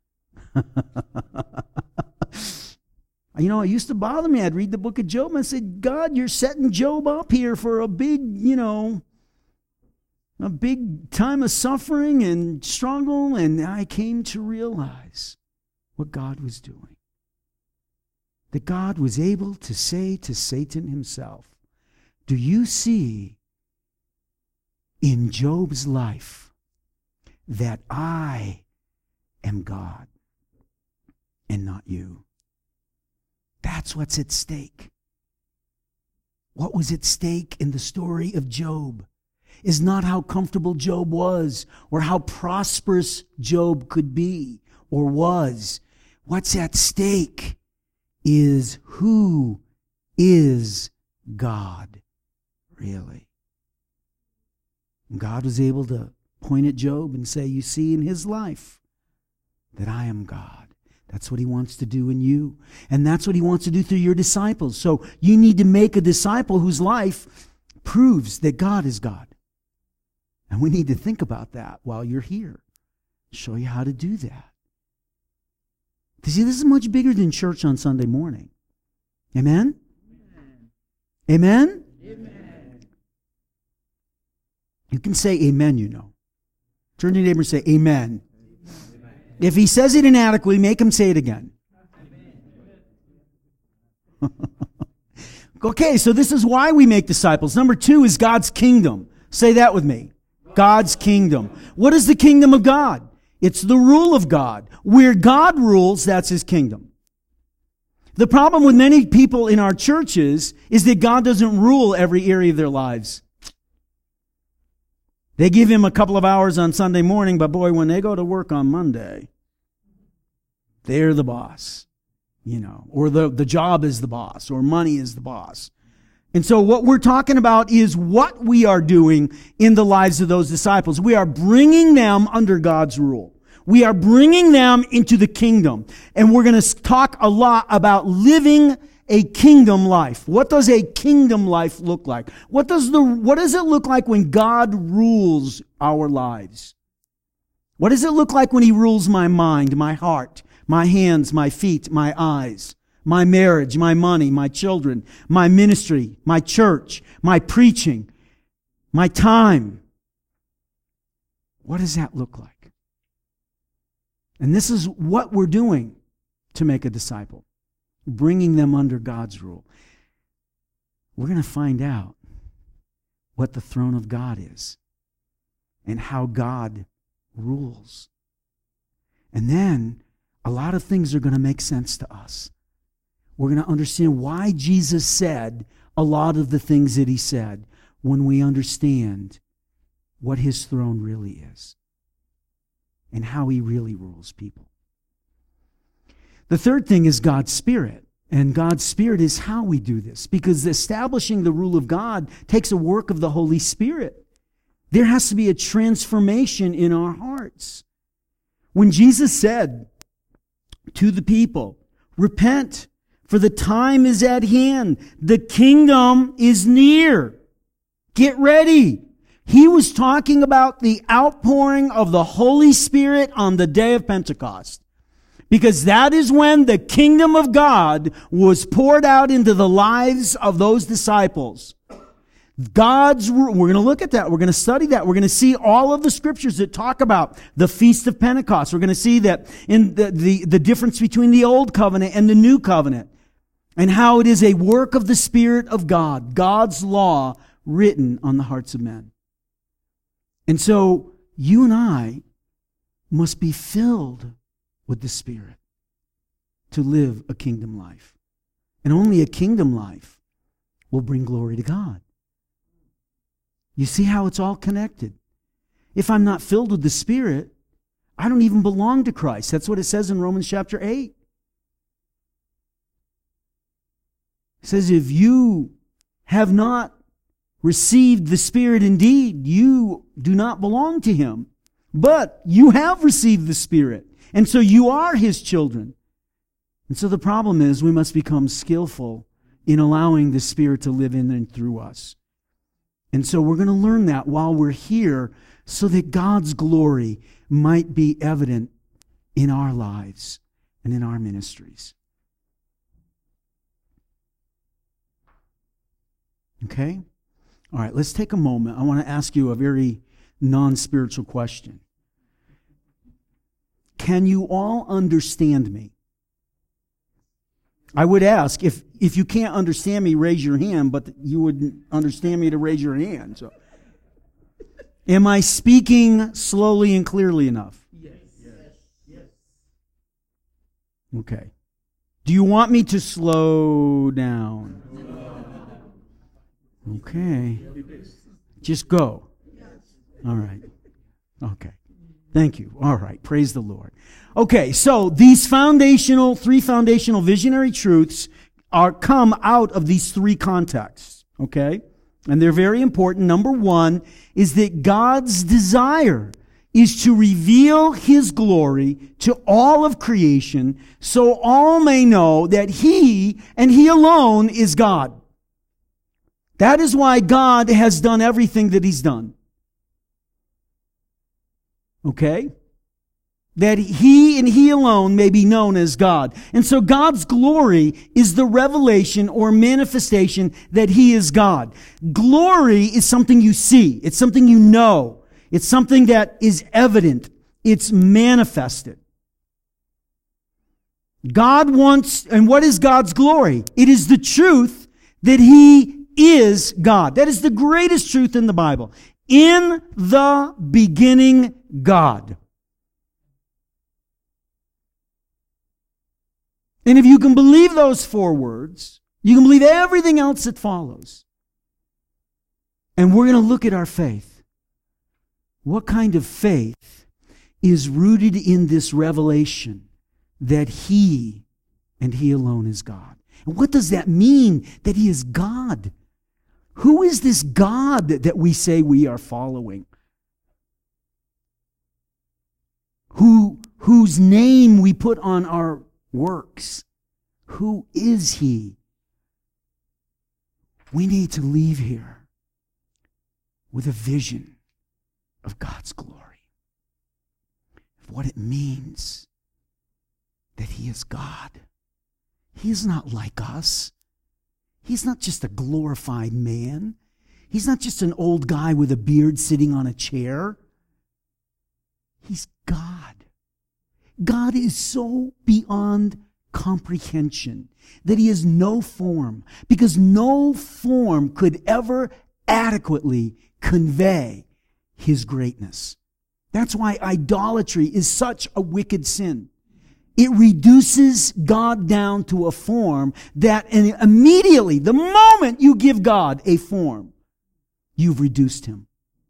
You know, it used to bother me. I'd read the book of Job and I said, God, you're setting Job up here for a big, you know, a big time of suffering and struggle. And I came to realize what God was doing. That God was able to say to Satan himself, do you see in Job's life that I am God and not you? That's what's at stake. What was at stake in the story of Job is not how comfortable Job was or how prosperous Job could be or was. What's at stake is who is God, really. And God was able to point at Job and say, you see in his life that I am God. That's what he wants to do in you. And that's what he wants to do through your disciples. So you need to make a disciple whose life proves that God is God. And we need to think about that while you're here. Show you how to do that. You see, this is much bigger than church on Sunday morning. Amen? Amen? Amen? You can say amen, you know. Turn to your neighbor and say amen. If he says it inadequately, make him say it again. Okay, so this is why we make disciples. Number two is God's kingdom. Say that with me. God's kingdom. What is the kingdom of God? It's the rule of God. Where God rules, that's his kingdom. The problem with many people in our churches is that God doesn't rule every area of their lives. They give him a couple of hours on Sunday morning, but boy, when they go to work on Monday, they're the boss, you know, or the, the job is the boss, or money is the boss. And so what we're talking about is what we are doing in the lives of those disciples. We are bringing them under God's rule. We are bringing them into the kingdom. And we're going to talk a lot about living a kingdom life. What does a kingdom life look like? What does the, what does it look like when God rules our lives? What does it look like when he rules my mind, my heart, my hands, my feet, my eyes, my marriage, my money, my children, my ministry, my church, my preaching, my time? What does that look like? And this is what we're doing to make a disciple. Bringing them under God's rule. We're going to find out what the throne of God is and how God rules. And then a lot of things are going to make sense to us. We're going to understand why Jesus said a lot of the things that he said when we understand what his throne really is and how he really rules people. The third thing is God's Spirit. And God's Spirit is how we do this. Because establishing the rule of God takes a work of the Holy Spirit. There has to be a transformation in our hearts. When Jesus said to the people, repent, for the time is at hand. The kingdom is near. Get ready. He was talking about the outpouring of the Holy Spirit on the day of Pentecost. Because that is when the kingdom of God was poured out into the lives of those disciples. God's, we're going to look at that. We're going to study that. We're going to see all of the scriptures that talk about the Feast of Pentecost. We're going to see that in the, the, the difference between the Old Covenant and the New Covenant. And how it is a work of the Spirit of God. God's law written on the hearts of men. And so, you and I must be filled with the Spirit to live a kingdom life. And only a kingdom life will bring glory to God. You see how it's all connected. If I'm not filled with the Spirit, I don't even belong to Christ. That's what it says in Romans chapter eight. It says, if you have not received the Spirit indeed, you do not belong to Him. But you have received the Spirit. And so you are His children. And so the problem is we must become skillful in allowing the Spirit to live in and through us. And so we're going to learn that while we're here so that God's glory might be evident in our lives and in our ministries. Okay? All right, let's take a moment. I want to ask you a very non-spiritual question. Can you all understand me? I would ask, if, if you can't understand me, raise your hand, but you wouldn't understand me to raise your hand. So, am I speaking slowly and clearly enough? Yes. Yes. Okay. Do you want me to slow down? Okay. Just go. All right. Okay. Thank you. All right. Praise the Lord. Okay, so these foundational, three foundational visionary truths are come out of these three contexts. Okay? And they're very important. Number one is that God's desire is to reveal His glory to all of creation so all may know that He and He alone is God. That is why God has done everything that He's done. Okay? That He and He alone may be known as God. And so God's glory is the revelation or manifestation that He is God. Glory is something you see. It's something you know. It's something that is evident. It's manifested. God wants, and what is God's glory? It is the truth that He is God. That is the greatest truth in the Bible. In the beginning, God. And if you can believe those four words, you can believe everything else that follows. And we're going to look at our faith. What kind of faith is rooted in this revelation that He and He alone is God? And what does that mean, that He is God? Who is this God that we say we are following? Who, whose name we put on our works. Who is He? We need to leave here with a vision of God's glory, of what it means that He is God. He is not like us. He's not just a glorified man. He's not just an old guy with a beard sitting on a chair. He's God. God is so beyond comprehension that He has no form, because no form could ever adequately convey His greatness. That's why idolatry is such a wicked sin. It reduces God down to a form that, and immediately, the moment you give God a form, you've reduced Him.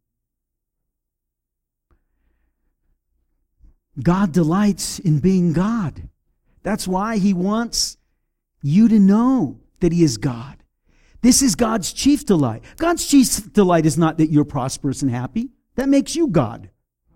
God delights in being God. That's why He wants you to know that He is God. This is God's chief delight. God's chief delight is not that you're prosperous and happy. That makes you God.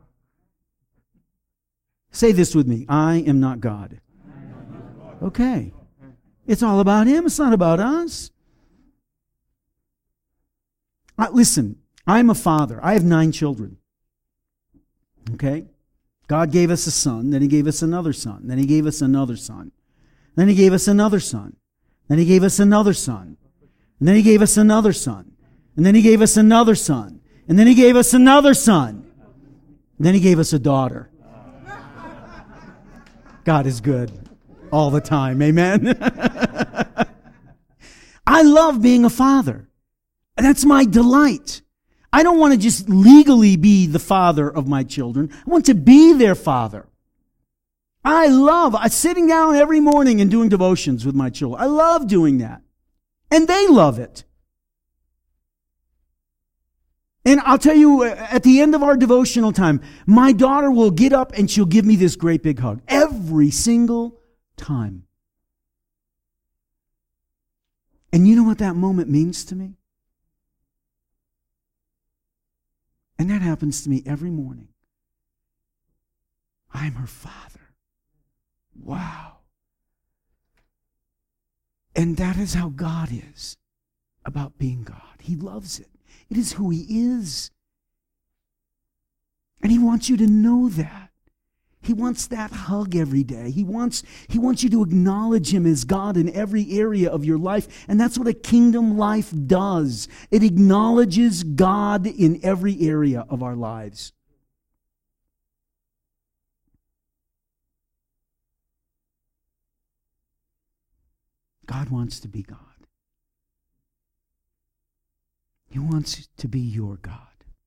Say this with me. I am not God. Okay. It's all about Him. It's not about us. Uh, listen, I'm a father. I have nine children. Okay? God gave us a son, then He gave us another son, then He gave us another son. Then He gave us another son. Then He gave us another son. And then He gave us another son. And then He gave us another son. And then He gave us another son. And then He gave us a daughter. God is good all the time. Amen? I love being a father. That's my delight. I don't want to just legally be the father of my children. I want to be their father. I love I, sitting down every morning and doing devotions with my children. I love doing that. And they love it. And I'll tell you, at the end of our devotional time, my daughter will get up and she'll give me this great big hug. Every single time. And you know what that moment means to me? And that happens to me every morning. I'm her father. Wow. And that is how God is about being God. He loves it. It is who He is. And He wants you to know that. He wants that hug every day. He wants, he wants you to acknowledge Him as God in every area of your life. And that's what a kingdom life does. It acknowledges God in every area of our lives. God wants to be God. He wants to be your God.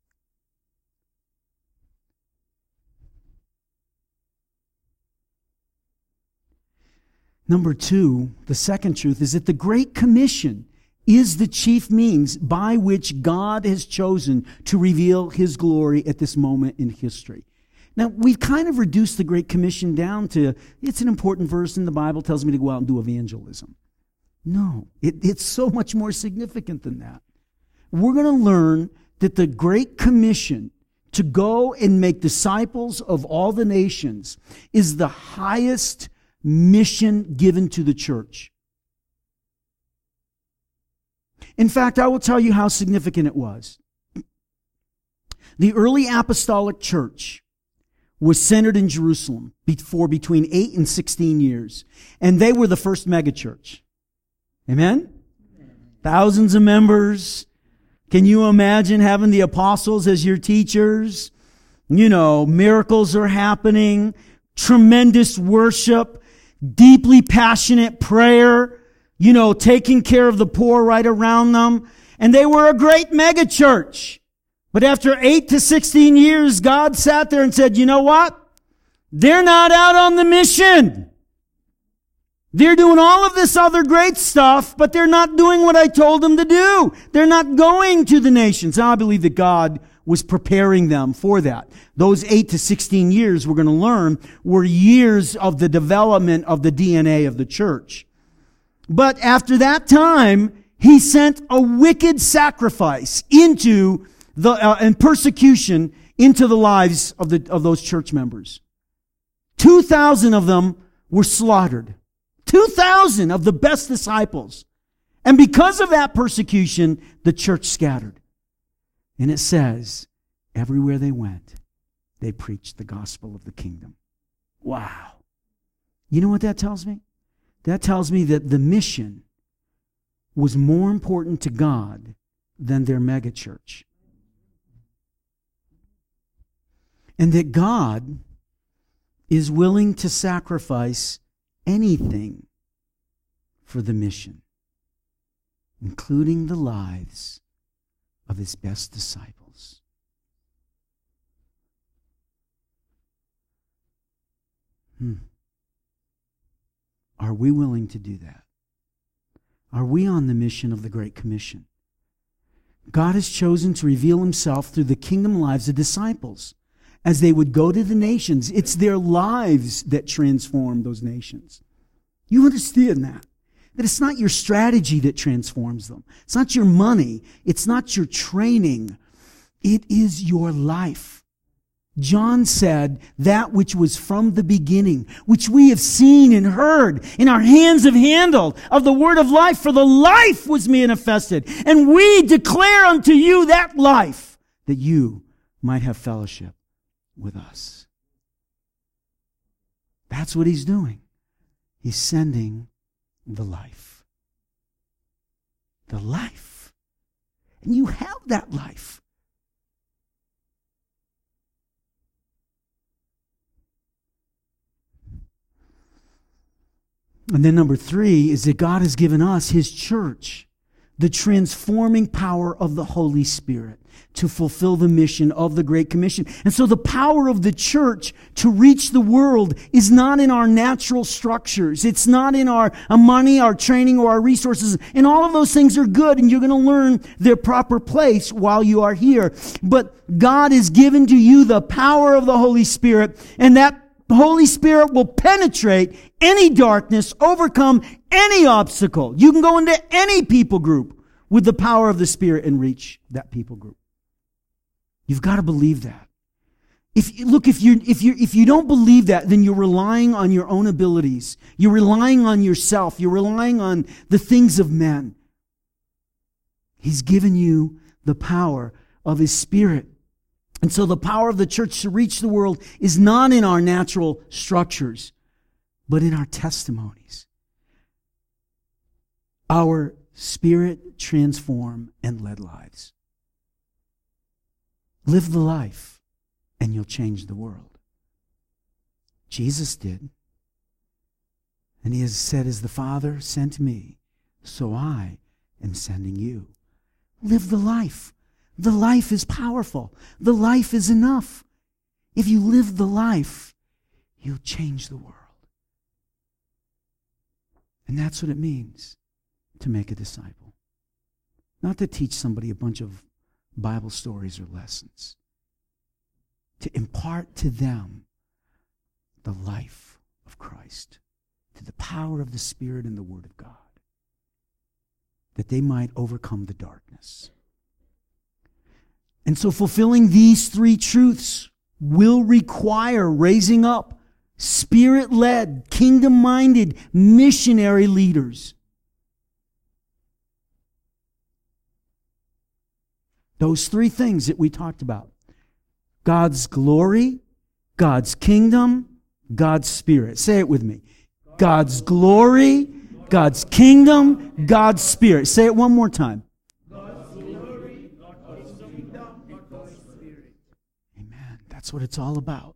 Number two, the second truth is that the Great Commission is the chief means by which God has chosen to reveal His glory at this moment in history. Now, we've kind of reduced the Great Commission down to, it's an important verse in the Bible, tells me to go out and do evangelism. No, it, it's so much more significant than that. We're going to learn that the Great Commission to go and make disciples of all the nations is the highest mission given to the church. In fact, I will tell you how significant it was. The early apostolic church was centered in Jerusalem for between eight and sixteen years. And they were the first megachurch. Amen? Thousands of members. Can you imagine having the apostles as your teachers? You know, miracles are happening, tremendous worship, deeply passionate prayer, you know, taking care of the poor right around them. And they were a great mega church. But after eight to sixteen years, God sat there and said, you know what? They're not out on the mission. They're doing all of this other great stuff, but they're not doing what I told them to do. They're not going to the nations. Now, I believe that God was preparing them for that. Those eight to sixteen years, we're going to learn, were years of the development of the D N A of the church. But after that time, He sent a wicked sacrifice into the, uh, and persecution into the lives of the, of those church members. Two thousand of them were slaughtered. Two thousand of the best disciples. And because of that persecution, the church scattered. And it says, everywhere they went, they preached the gospel of the kingdom. Wow. You know what that tells me? That tells me that the mission was more important to God than their megachurch. And that God is willing to sacrifice anything for the mission, including the lives of His best disciples. Hmm. Are we willing to do that? Are we on the mission of the Great Commission? God has chosen to reveal Himself through the kingdom lives of disciples as they would go to the nations. It's their lives that transform those nations. You understand that? That it's not your strategy that transforms them. It's not your money. It's not your training. It is your life. John said, that which was from the beginning, which we have seen and heard, and our hands have handled, of the word of life, for the life was manifested. And we declare unto you that life. that you might have fellowship with us. That's what he's doing. He's sending the life. The life. And you have that life. And then number three is that God has given us, His church, the transforming power of the Holy Spirit to fulfill the mission of the Great Commission. And so the power of the church to reach the world is not in our natural structures. It's not in our, our money, our training, or our resources. And all of those things are good, and you're going to learn their proper place while you are here. But God has given to you the power of the Holy Spirit, and that Holy Spirit will penetrate any darkness, overcome any obstacle. You can go into any people group with the power of the Spirit and reach that people group. You've got to believe that. If look, if you if you if you don't believe that, then you're relying on your own abilities. You're relying on yourself. You're relying on the things of men. He's given you the power of His Spirit. And so the power of the church to reach the world is not in our natural structures, but in our testimonies. Our Spirit transform and led lives. Live the life, and you'll change the world. Jesus did. And He has said, as the Father sent me, so I am sending you. Live the life. The life is powerful. The life is enough. If you live the life, you'll change the world. And that's what it means to make a disciple. Not to teach somebody a bunch of Bible stories or lessons. To impart to them the life of Christ, to the power of the Spirit and the Word of God, that they might overcome the darkness. And so fulfilling these three truths will require raising up Spirit-led, kingdom-minded, missionary leaders. Those three things that we talked about. God's glory, God's kingdom, God's Spirit. Say it with me. God's glory, God's kingdom, God's Spirit. Say it one more time. That's what it's all about.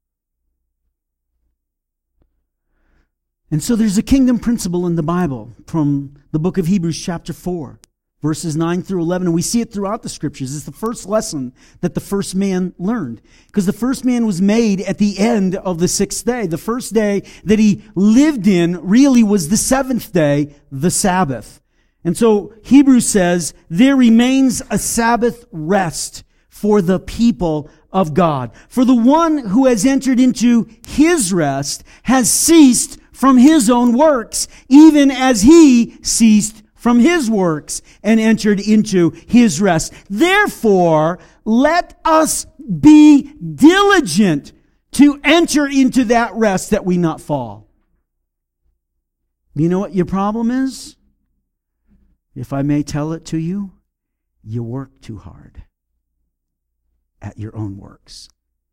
And so there's a kingdom principle in the Bible from the book of Hebrews chapter four, verses nine through eleven. And we see it throughout the scriptures. It's the first lesson that the first man learned. Because the first man was made at the end of the sixth day. The first day that he lived in really was the seventh day, the Sabbath. And so Hebrews says, there remains a Sabbath rest for the people of God. For the one who has entered into His rest has ceased from his own works, even as He ceased from His works and entered into His rest. Therefore, let us be diligent to enter into that rest that we not fall. You know what your problem is? If I may tell it to you, you work too hard at your own works.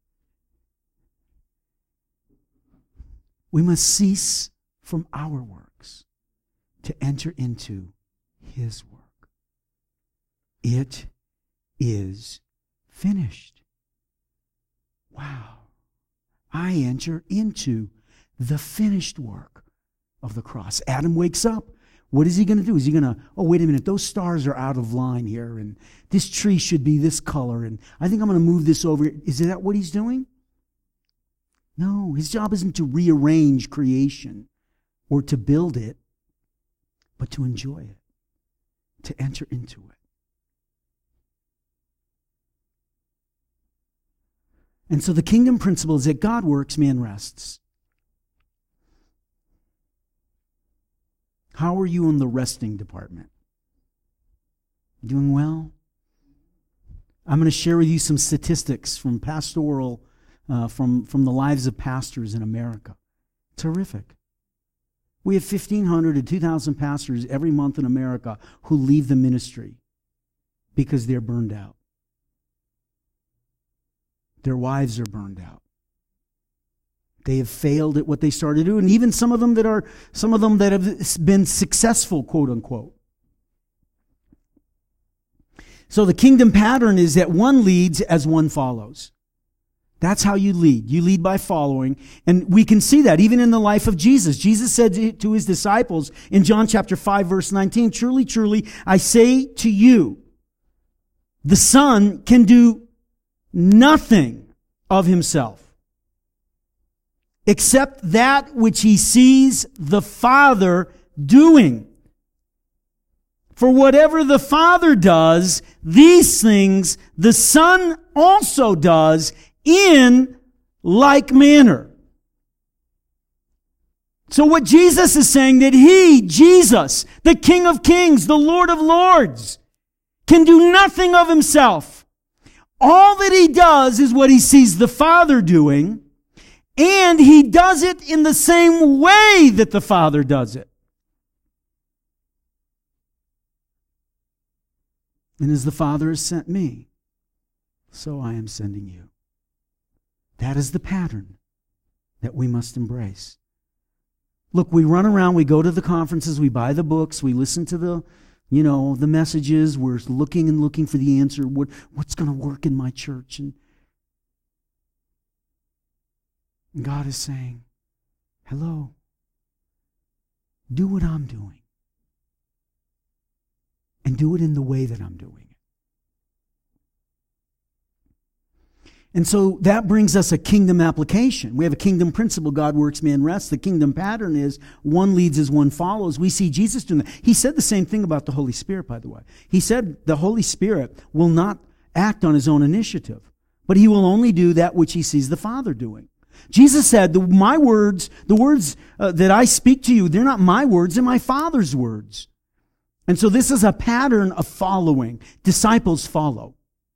We must cease from our works to enter into His work. It is finished. Wow. I enter into the finished work of the cross. Adam wakes up. What is he going to do? Is he going to, oh, wait a minute, those stars are out of line here, and this tree should be this color, and I think I'm going to move this over. Is that what he's doing? No, his job isn't to rearrange creation or to build it, but to enjoy it, to enter into it. And so the kingdom principle is that God works, man rests. How are you in the resting department? Doing well? I'm going to share with you some statistics from pastoral, uh, from, from the lives of pastors in America. Terrific. We have fifteen hundred to two thousand pastors every month in America who leave the ministry because they're burned out. Their wives are burned out. They have failed at what they started to do, and even some of them that are some of them that have been successful, quote unquote. So the kingdom pattern is that one leads as one follows. That's how you lead. You lead by following. And we can see that even in the life of Jesus. Jesus said to his disciples in John chapter five, verse nineteen, "Truly, truly, I say to you, the Son can do nothing of himself, except that which he sees the Father doing. For whatever the Father does, these things the Son also does in like manner." So what Jesus is saying, that he, Jesus, the King of Kings, the Lord of Lords, can do nothing of himself. All that he does is what he sees the Father doing, and he does it in the same way that the Father does it. And as the Father has sent me, so I am sending you. That is the pattern that we must embrace. Look, we run around, we go to the conferences, we buy the books, we listen to the, you know, the messages, we're looking and looking for the answer, what, what's going to work in my church? And God is saying, hello, do what I'm doing. And do it in the way that I'm doing it. And so that brings us a kingdom application. We have a kingdom principle, God works, man rests. The kingdom pattern is one leads as one follows. We see Jesus doing that. He said the same thing about the Holy Spirit, by the way. He said the Holy Spirit will not act on his own initiative, but he will only do that which he sees the Father doing. Jesus said, the, my words, the words uh, that I speak to you, they're not my words, they're my Father's words. And so this is a pattern of following. Disciples follow.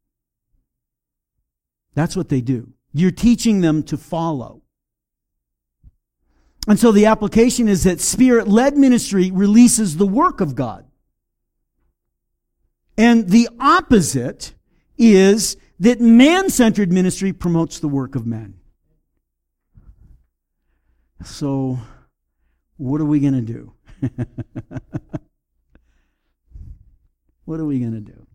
That's what they do. You're teaching them to follow. And so the application is that Spirit-led ministry releases the work of God. And the opposite is that man-centered ministry promotes the work of men. So, what are we going to do? What are we going to do?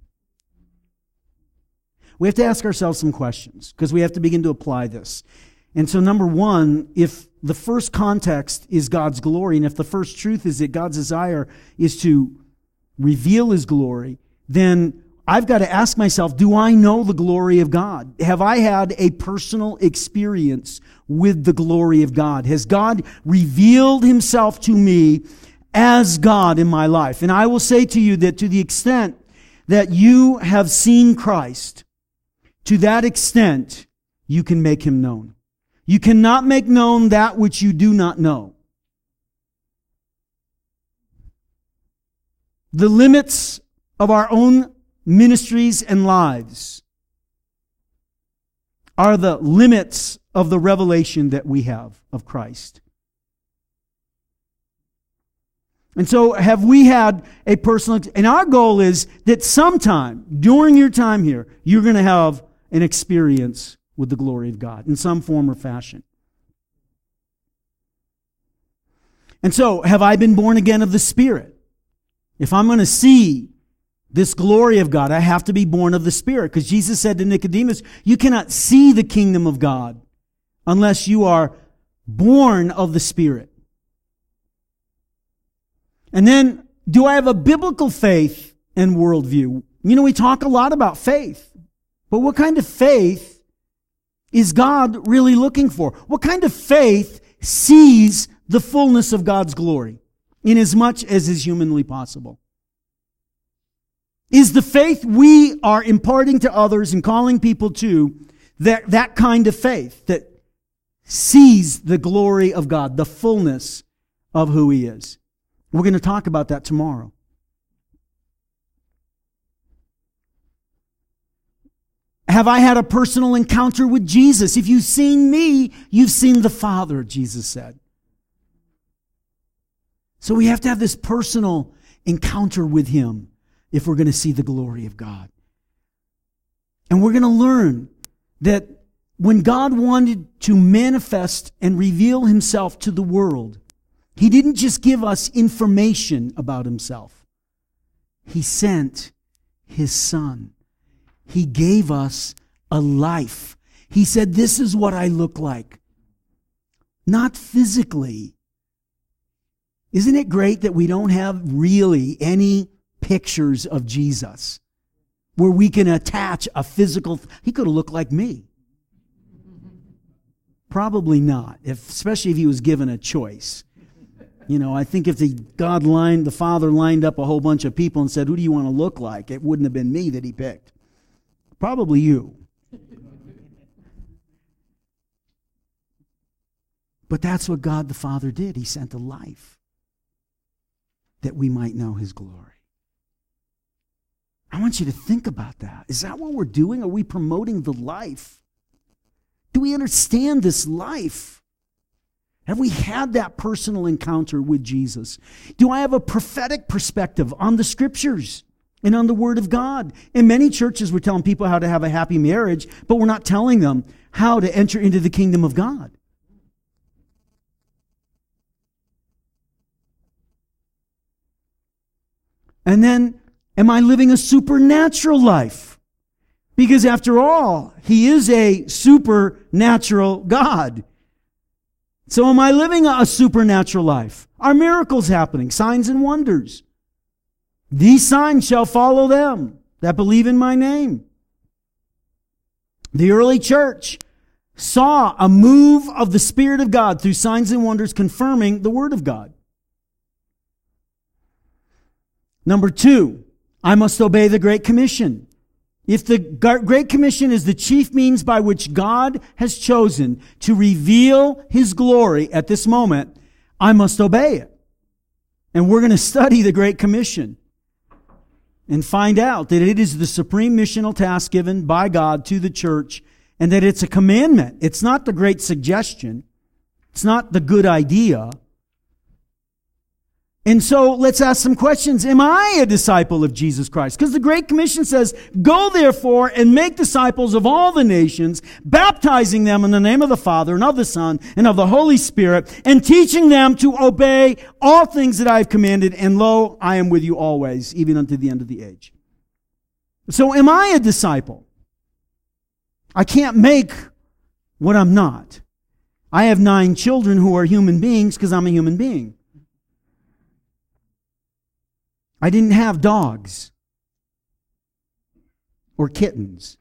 We have to ask ourselves some questions because we have to begin to apply this. And so number one, if the first context is God's glory, and if the first truth is that God's desire is to reveal his glory, then I've got to ask myself, do I know the glory of God? Have I had a personal experience with the glory of God? Has God revealed himself to me as God in my life? And I will say to you that to the extent that you have seen Christ, to that extent, you can make him known. You cannot make known that which you do not know. The limits of our own ministries and lives are the limits of the revelation that we have of Christ. And so have we had a personal, and our goal is that sometime during your time here, you're going to have an experience with the glory of God in some form or fashion. And so, have I been born again of the Spirit? If I'm going to see this glory of God, I have to be born of the Spirit. Because Jesus said to Nicodemus, you cannot see the kingdom of God unless you are born of the Spirit. And then, do I have a biblical faith and worldview? You know, we talk a lot about faith. But what kind of faith is God really looking for? What kind of faith sees the fullness of God's glory in as much as is humanly possible? Is the faith we are imparting to others and calling people to that, that kind of faith that sees the glory of God, the fullness of who he is? We're going to talk about that tomorrow. Have I had a personal encounter with Jesus? If you've seen me, you've seen the Father, Jesus said. So we have to have this personal encounter with him if we're going to see the glory of God. And we're going to learn that when God wanted to manifest and reveal himself to the world, he didn't just give us information about himself. He sent his Son. He gave us a life. He said, this is what I look like. Not physically. Isn't it great that we don't have really any pictures of Jesus where we can attach a physical... He could have looked like me. Probably not, if, especially if he was given a choice. You know, I think if the God lined, the Father lined up a whole bunch of people and said, who do you want to look like? It wouldn't have been me that he picked. Probably you. But that's what God the Father did. He sent a life that we might know his glory. I want you to think about that. Is that what we're doing? Are we promoting the life? Do we understand this life? Have we had that personal encounter with Jesus? Do I have a prophetic perspective on the Scriptures and on the Word of God? In many churches, we're telling people how to have a happy marriage, but we're not telling them how to enter into the kingdom of God. And then, am I living a supernatural life? Because after all, he is a supernatural God. So am I living a supernatural life? Are miracles happening? Signs and wonders? These signs shall follow them that believe in my name. The early church saw a move of the Spirit of God through signs and wonders confirming the Word of God. Number two, I must obey the Great Commission. If the Great Commission is the chief means by which God has chosen to reveal his glory at this moment, I must obey it. And we're going to study the Great Commission and find out that it is the supreme missional task given by God to the church, and that it's a commandment. It's not the great suggestion. It's not the good idea. And so let's ask some questions. Am I a disciple of Jesus Christ? Because the Great Commission says, go therefore and make disciples of all the nations, baptizing them in the name of the Father and of the Son and of the Holy Spirit, and teaching them to obey all things that I have commanded. And lo, I am with you always, even unto the end of the age. So am I a disciple? I can't make what I'm not. I have nine children who are human beings because I'm a human being. I didn't have dogs or kittens.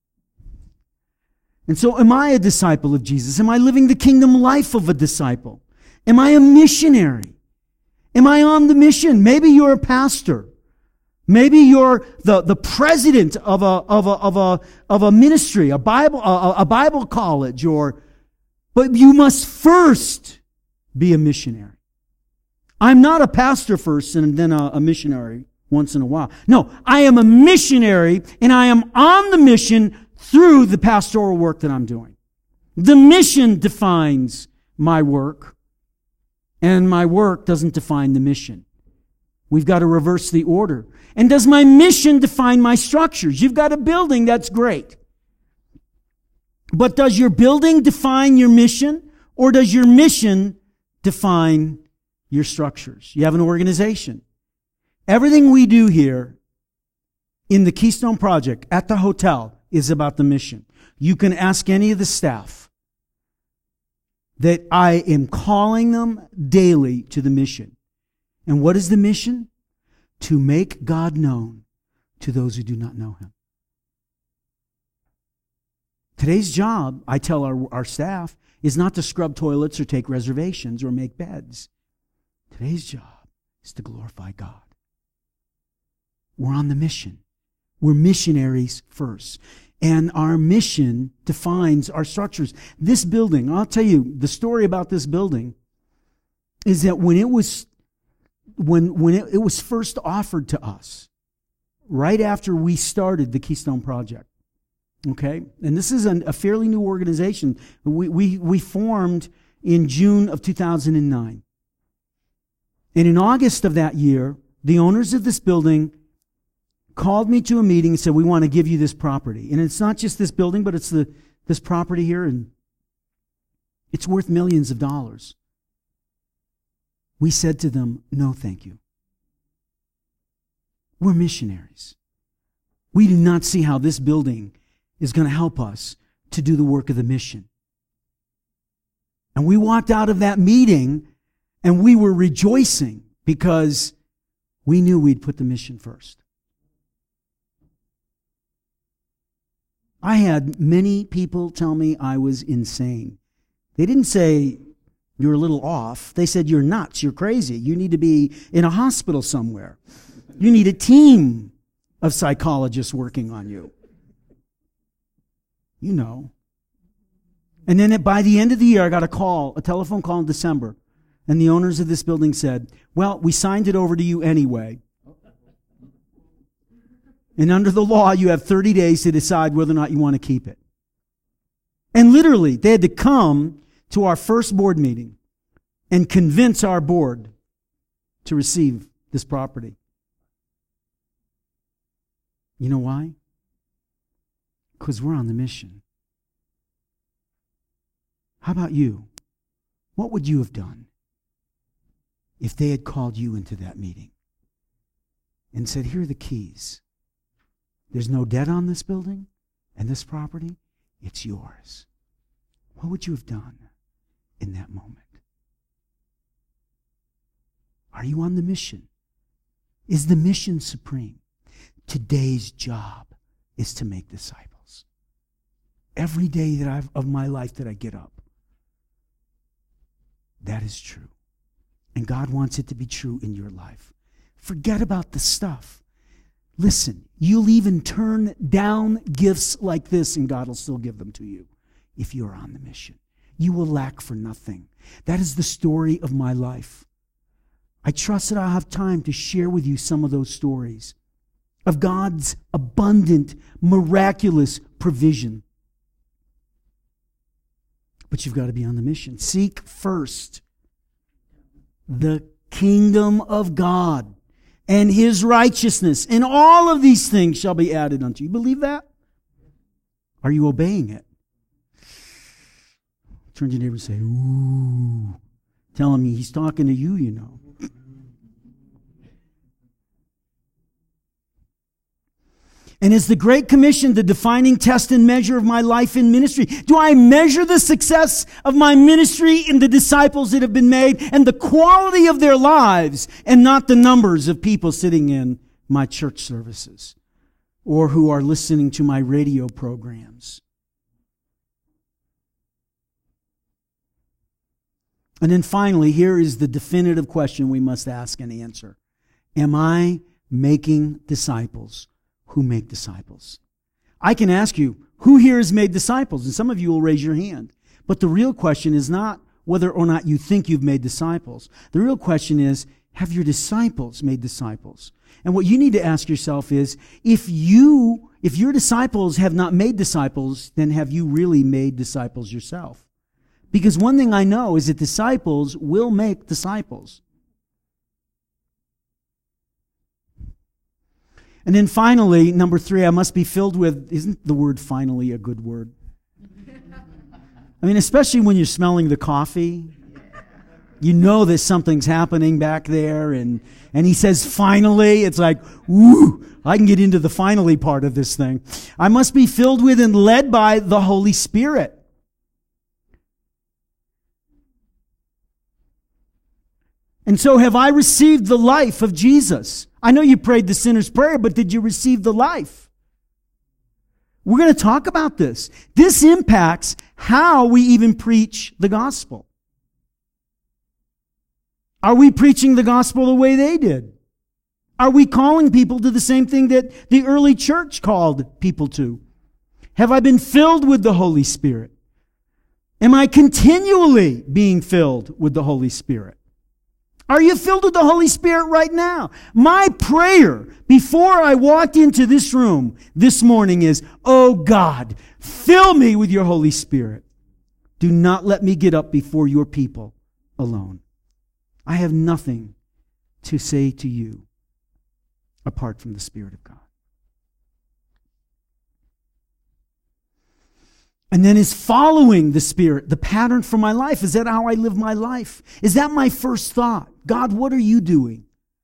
And so am I a disciple of Jesus? Am I living the kingdom life of a disciple? Am I a missionary? Am I on the mission? Maybe you're a pastor. Maybe you're the, the president of a, of a, of a, of a ministry, a Bible, a, a Bible college, or, but you must first be a missionary. I'm not a pastor first and then a, a missionary once in a while. No, I am a missionary, and I am on the mission through the pastoral work that I'm doing. The mission defines my work, and my work doesn't define the mission. We've got to reverse the order. And does my mission define my structures? You've got a building, that's great. But does your building define your mission, or does your mission define your structures? You have an organization. Everything we do here in the Keystone Project at the hotel is about the mission. You can ask any of the staff that I am calling them daily to the mission. And what is the mission? To make God known to those who do not know Him. Today's job, I tell our, our staff, is not to scrub toilets or take reservations or make beds. Today's job is to glorify God. We're on the mission. We're missionaries first. And our mission defines our structures. This building, I'll tell you, the story about this building is that when it was when when it, it was first offered to us, right after we started the Keystone Project, okay? And this is an, a fairly new organization. We, we, we formed in June of two thousand nine. And in August of that year, the owners of this building called me to a meeting and said, we want to give you this property. And it's not just this building, but it's the, this property here, and it's worth millions of dollars. We said to them, no, thank you. We're missionaries. We do not see how this building is going to help us to do the work of the mission. And we walked out of that meeting and we were rejoicing because we knew we'd put the mission first. I had many people tell me I was insane. They didn't say, you're a little off. They said, you're nuts, you're crazy. You need to be in a hospital somewhere. You need a team of psychologists working on you. You know. And then by the end of the year, I got a call, a telephone call in December. And the owners of this building said, well, we signed it over to you anyway. And under the law, you have thirty days to decide whether or not you want to keep it. And literally, they had to come to our first board meeting and convince our board to receive this property. You know why? Because we're on the mission. How about you? What would you have done if they had called you into that meeting and said, here are the keys. There's no debt on this building and this property. It's yours. What would you have done in that moment? Are you on the mission? Is the mission supreme? Today's job is to make disciples. Every day that I've, of my life that I get up, that is true. And God wants it to be true in your life. Forget about the stuff. Listen, you'll even turn down gifts like this and God will still give them to you if you're on the mission. You will lack for nothing. That is the story of my life. I trust that I'll have time to share with you some of those stories of God's abundant, miraculous provision. But you've got to be on the mission. Seek first the kingdom of God and His righteousness, and all of these things shall be added unto you. Believe that? Are you obeying it? Turn to your neighbor and say, ooh. Tell him he's talking to you, you know. And is the Great Commission the defining test and measure of my life in ministry? Do I measure the success of my ministry in the disciples that have been made and the quality of their lives and not the numbers of people sitting in my church services or who are listening to my radio programs? And then finally, here is the definitive question we must ask and answer. Am I making disciples who make disciples? I can ask you, who here has made disciples? And some of you will raise your hand. But the real question is not whether or not you think you've made disciples. The real question is, have your disciples made disciples? And what you need to ask yourself is, if you, if your disciples have not made disciples, then have you really made disciples yourself? Because one thing I know is that disciples will make disciples. And then finally, number three, I must be filled with, isn't the word finally a good word? I mean, especially when you're smelling the coffee. You know that something's happening back there, and, and he says finally, it's like, woo, I can get into the finally part of this thing. I must be filled with and led by the Holy Spirit. And so have I received the life of Jesus? I know you prayed the sinner's prayer, but did you receive the life? We're going to talk about this. This impacts how we even preach the gospel. Are we preaching the gospel the way they did? Are we calling people to the same thing that the early church called people to? Have I been filled with the Holy Spirit? Am I continually being filled with the Holy Spirit? Are you filled with the Holy Spirit right now? My prayer before I walked into this room this morning is, oh God, fill me with your Holy Spirit. Do not let me get up before your people alone. I have nothing to say to you apart from the Spirit of God. And then is following the Spirit the pattern for my life? Is that how I live my life? Is that my first thought? God, what are you doing?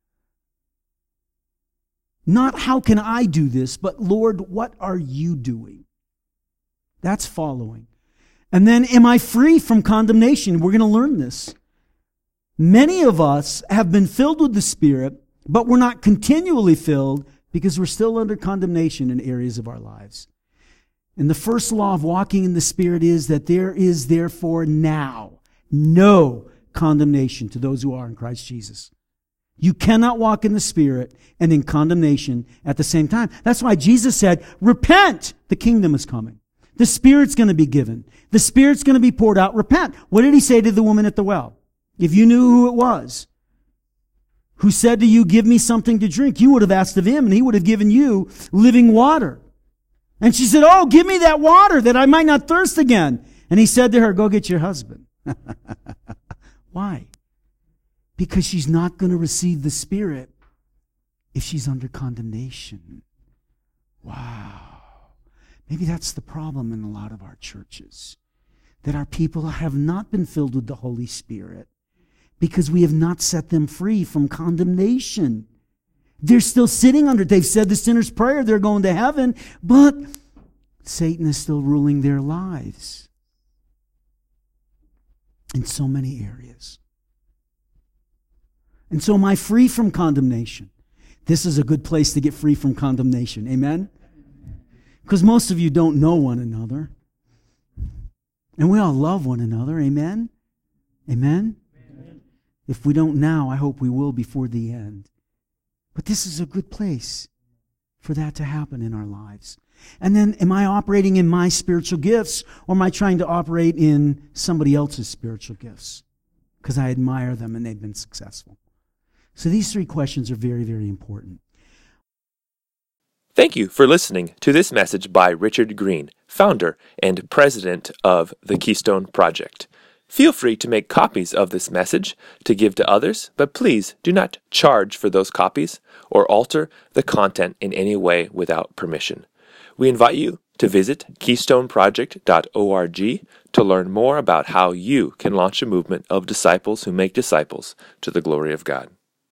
Not how can I do this, but Lord, what are you doing? That's following. And then am I free from condemnation? We're going to learn this. Many of us have been filled with the Spirit, but we're not continually filled because we're still under condemnation in areas of our lives. And the first law of walking in the Spirit is that there is therefore now no condemnation to those who are in Christ Jesus. You cannot walk in the Spirit and in condemnation at the same time. That's why Jesus said, repent, the kingdom is coming. The Spirit's going to be given. The Spirit's going to be poured out. Repent. What did he say to the woman at the well? If you knew who it was, who said to you, give me something to drink, you would have asked of him and he would have given you living water. And she said, oh, give me that water that I might not thirst again. And he said to her, go get your husband. Why? Because she's not going to receive the Spirit if she's under condemnation. Wow. Maybe that's the problem in a lot of our churches, that our people have not been filled with the Holy Spirit because we have not set them free from condemnation. They're still sitting under it. They've said the sinner's prayer. They're going to heaven. But Satan is still ruling their lives in so many areas. And so am I free from condemnation? This is a good place to get free from condemnation. Amen? Because most of you don't know one another. And we all love one another. Amen? Amen? Amen. If we don't now, I hope we will before the end. But this is a good place for that to happen in our lives. And then, am I operating in my spiritual gifts, or am I trying to operate in somebody else's spiritual gifts? Because I admire them and they've been successful. So these three questions are very, very important. Thank you for listening to this message by Richard Green, founder and president of the Keystone Project. Feel free to make copies of this message to give to others, but please do not charge for those copies or alter the content in any way without permission. We invite you to visit keystone project dot org to learn more about how you can launch a movement of disciples who make disciples to the glory of God.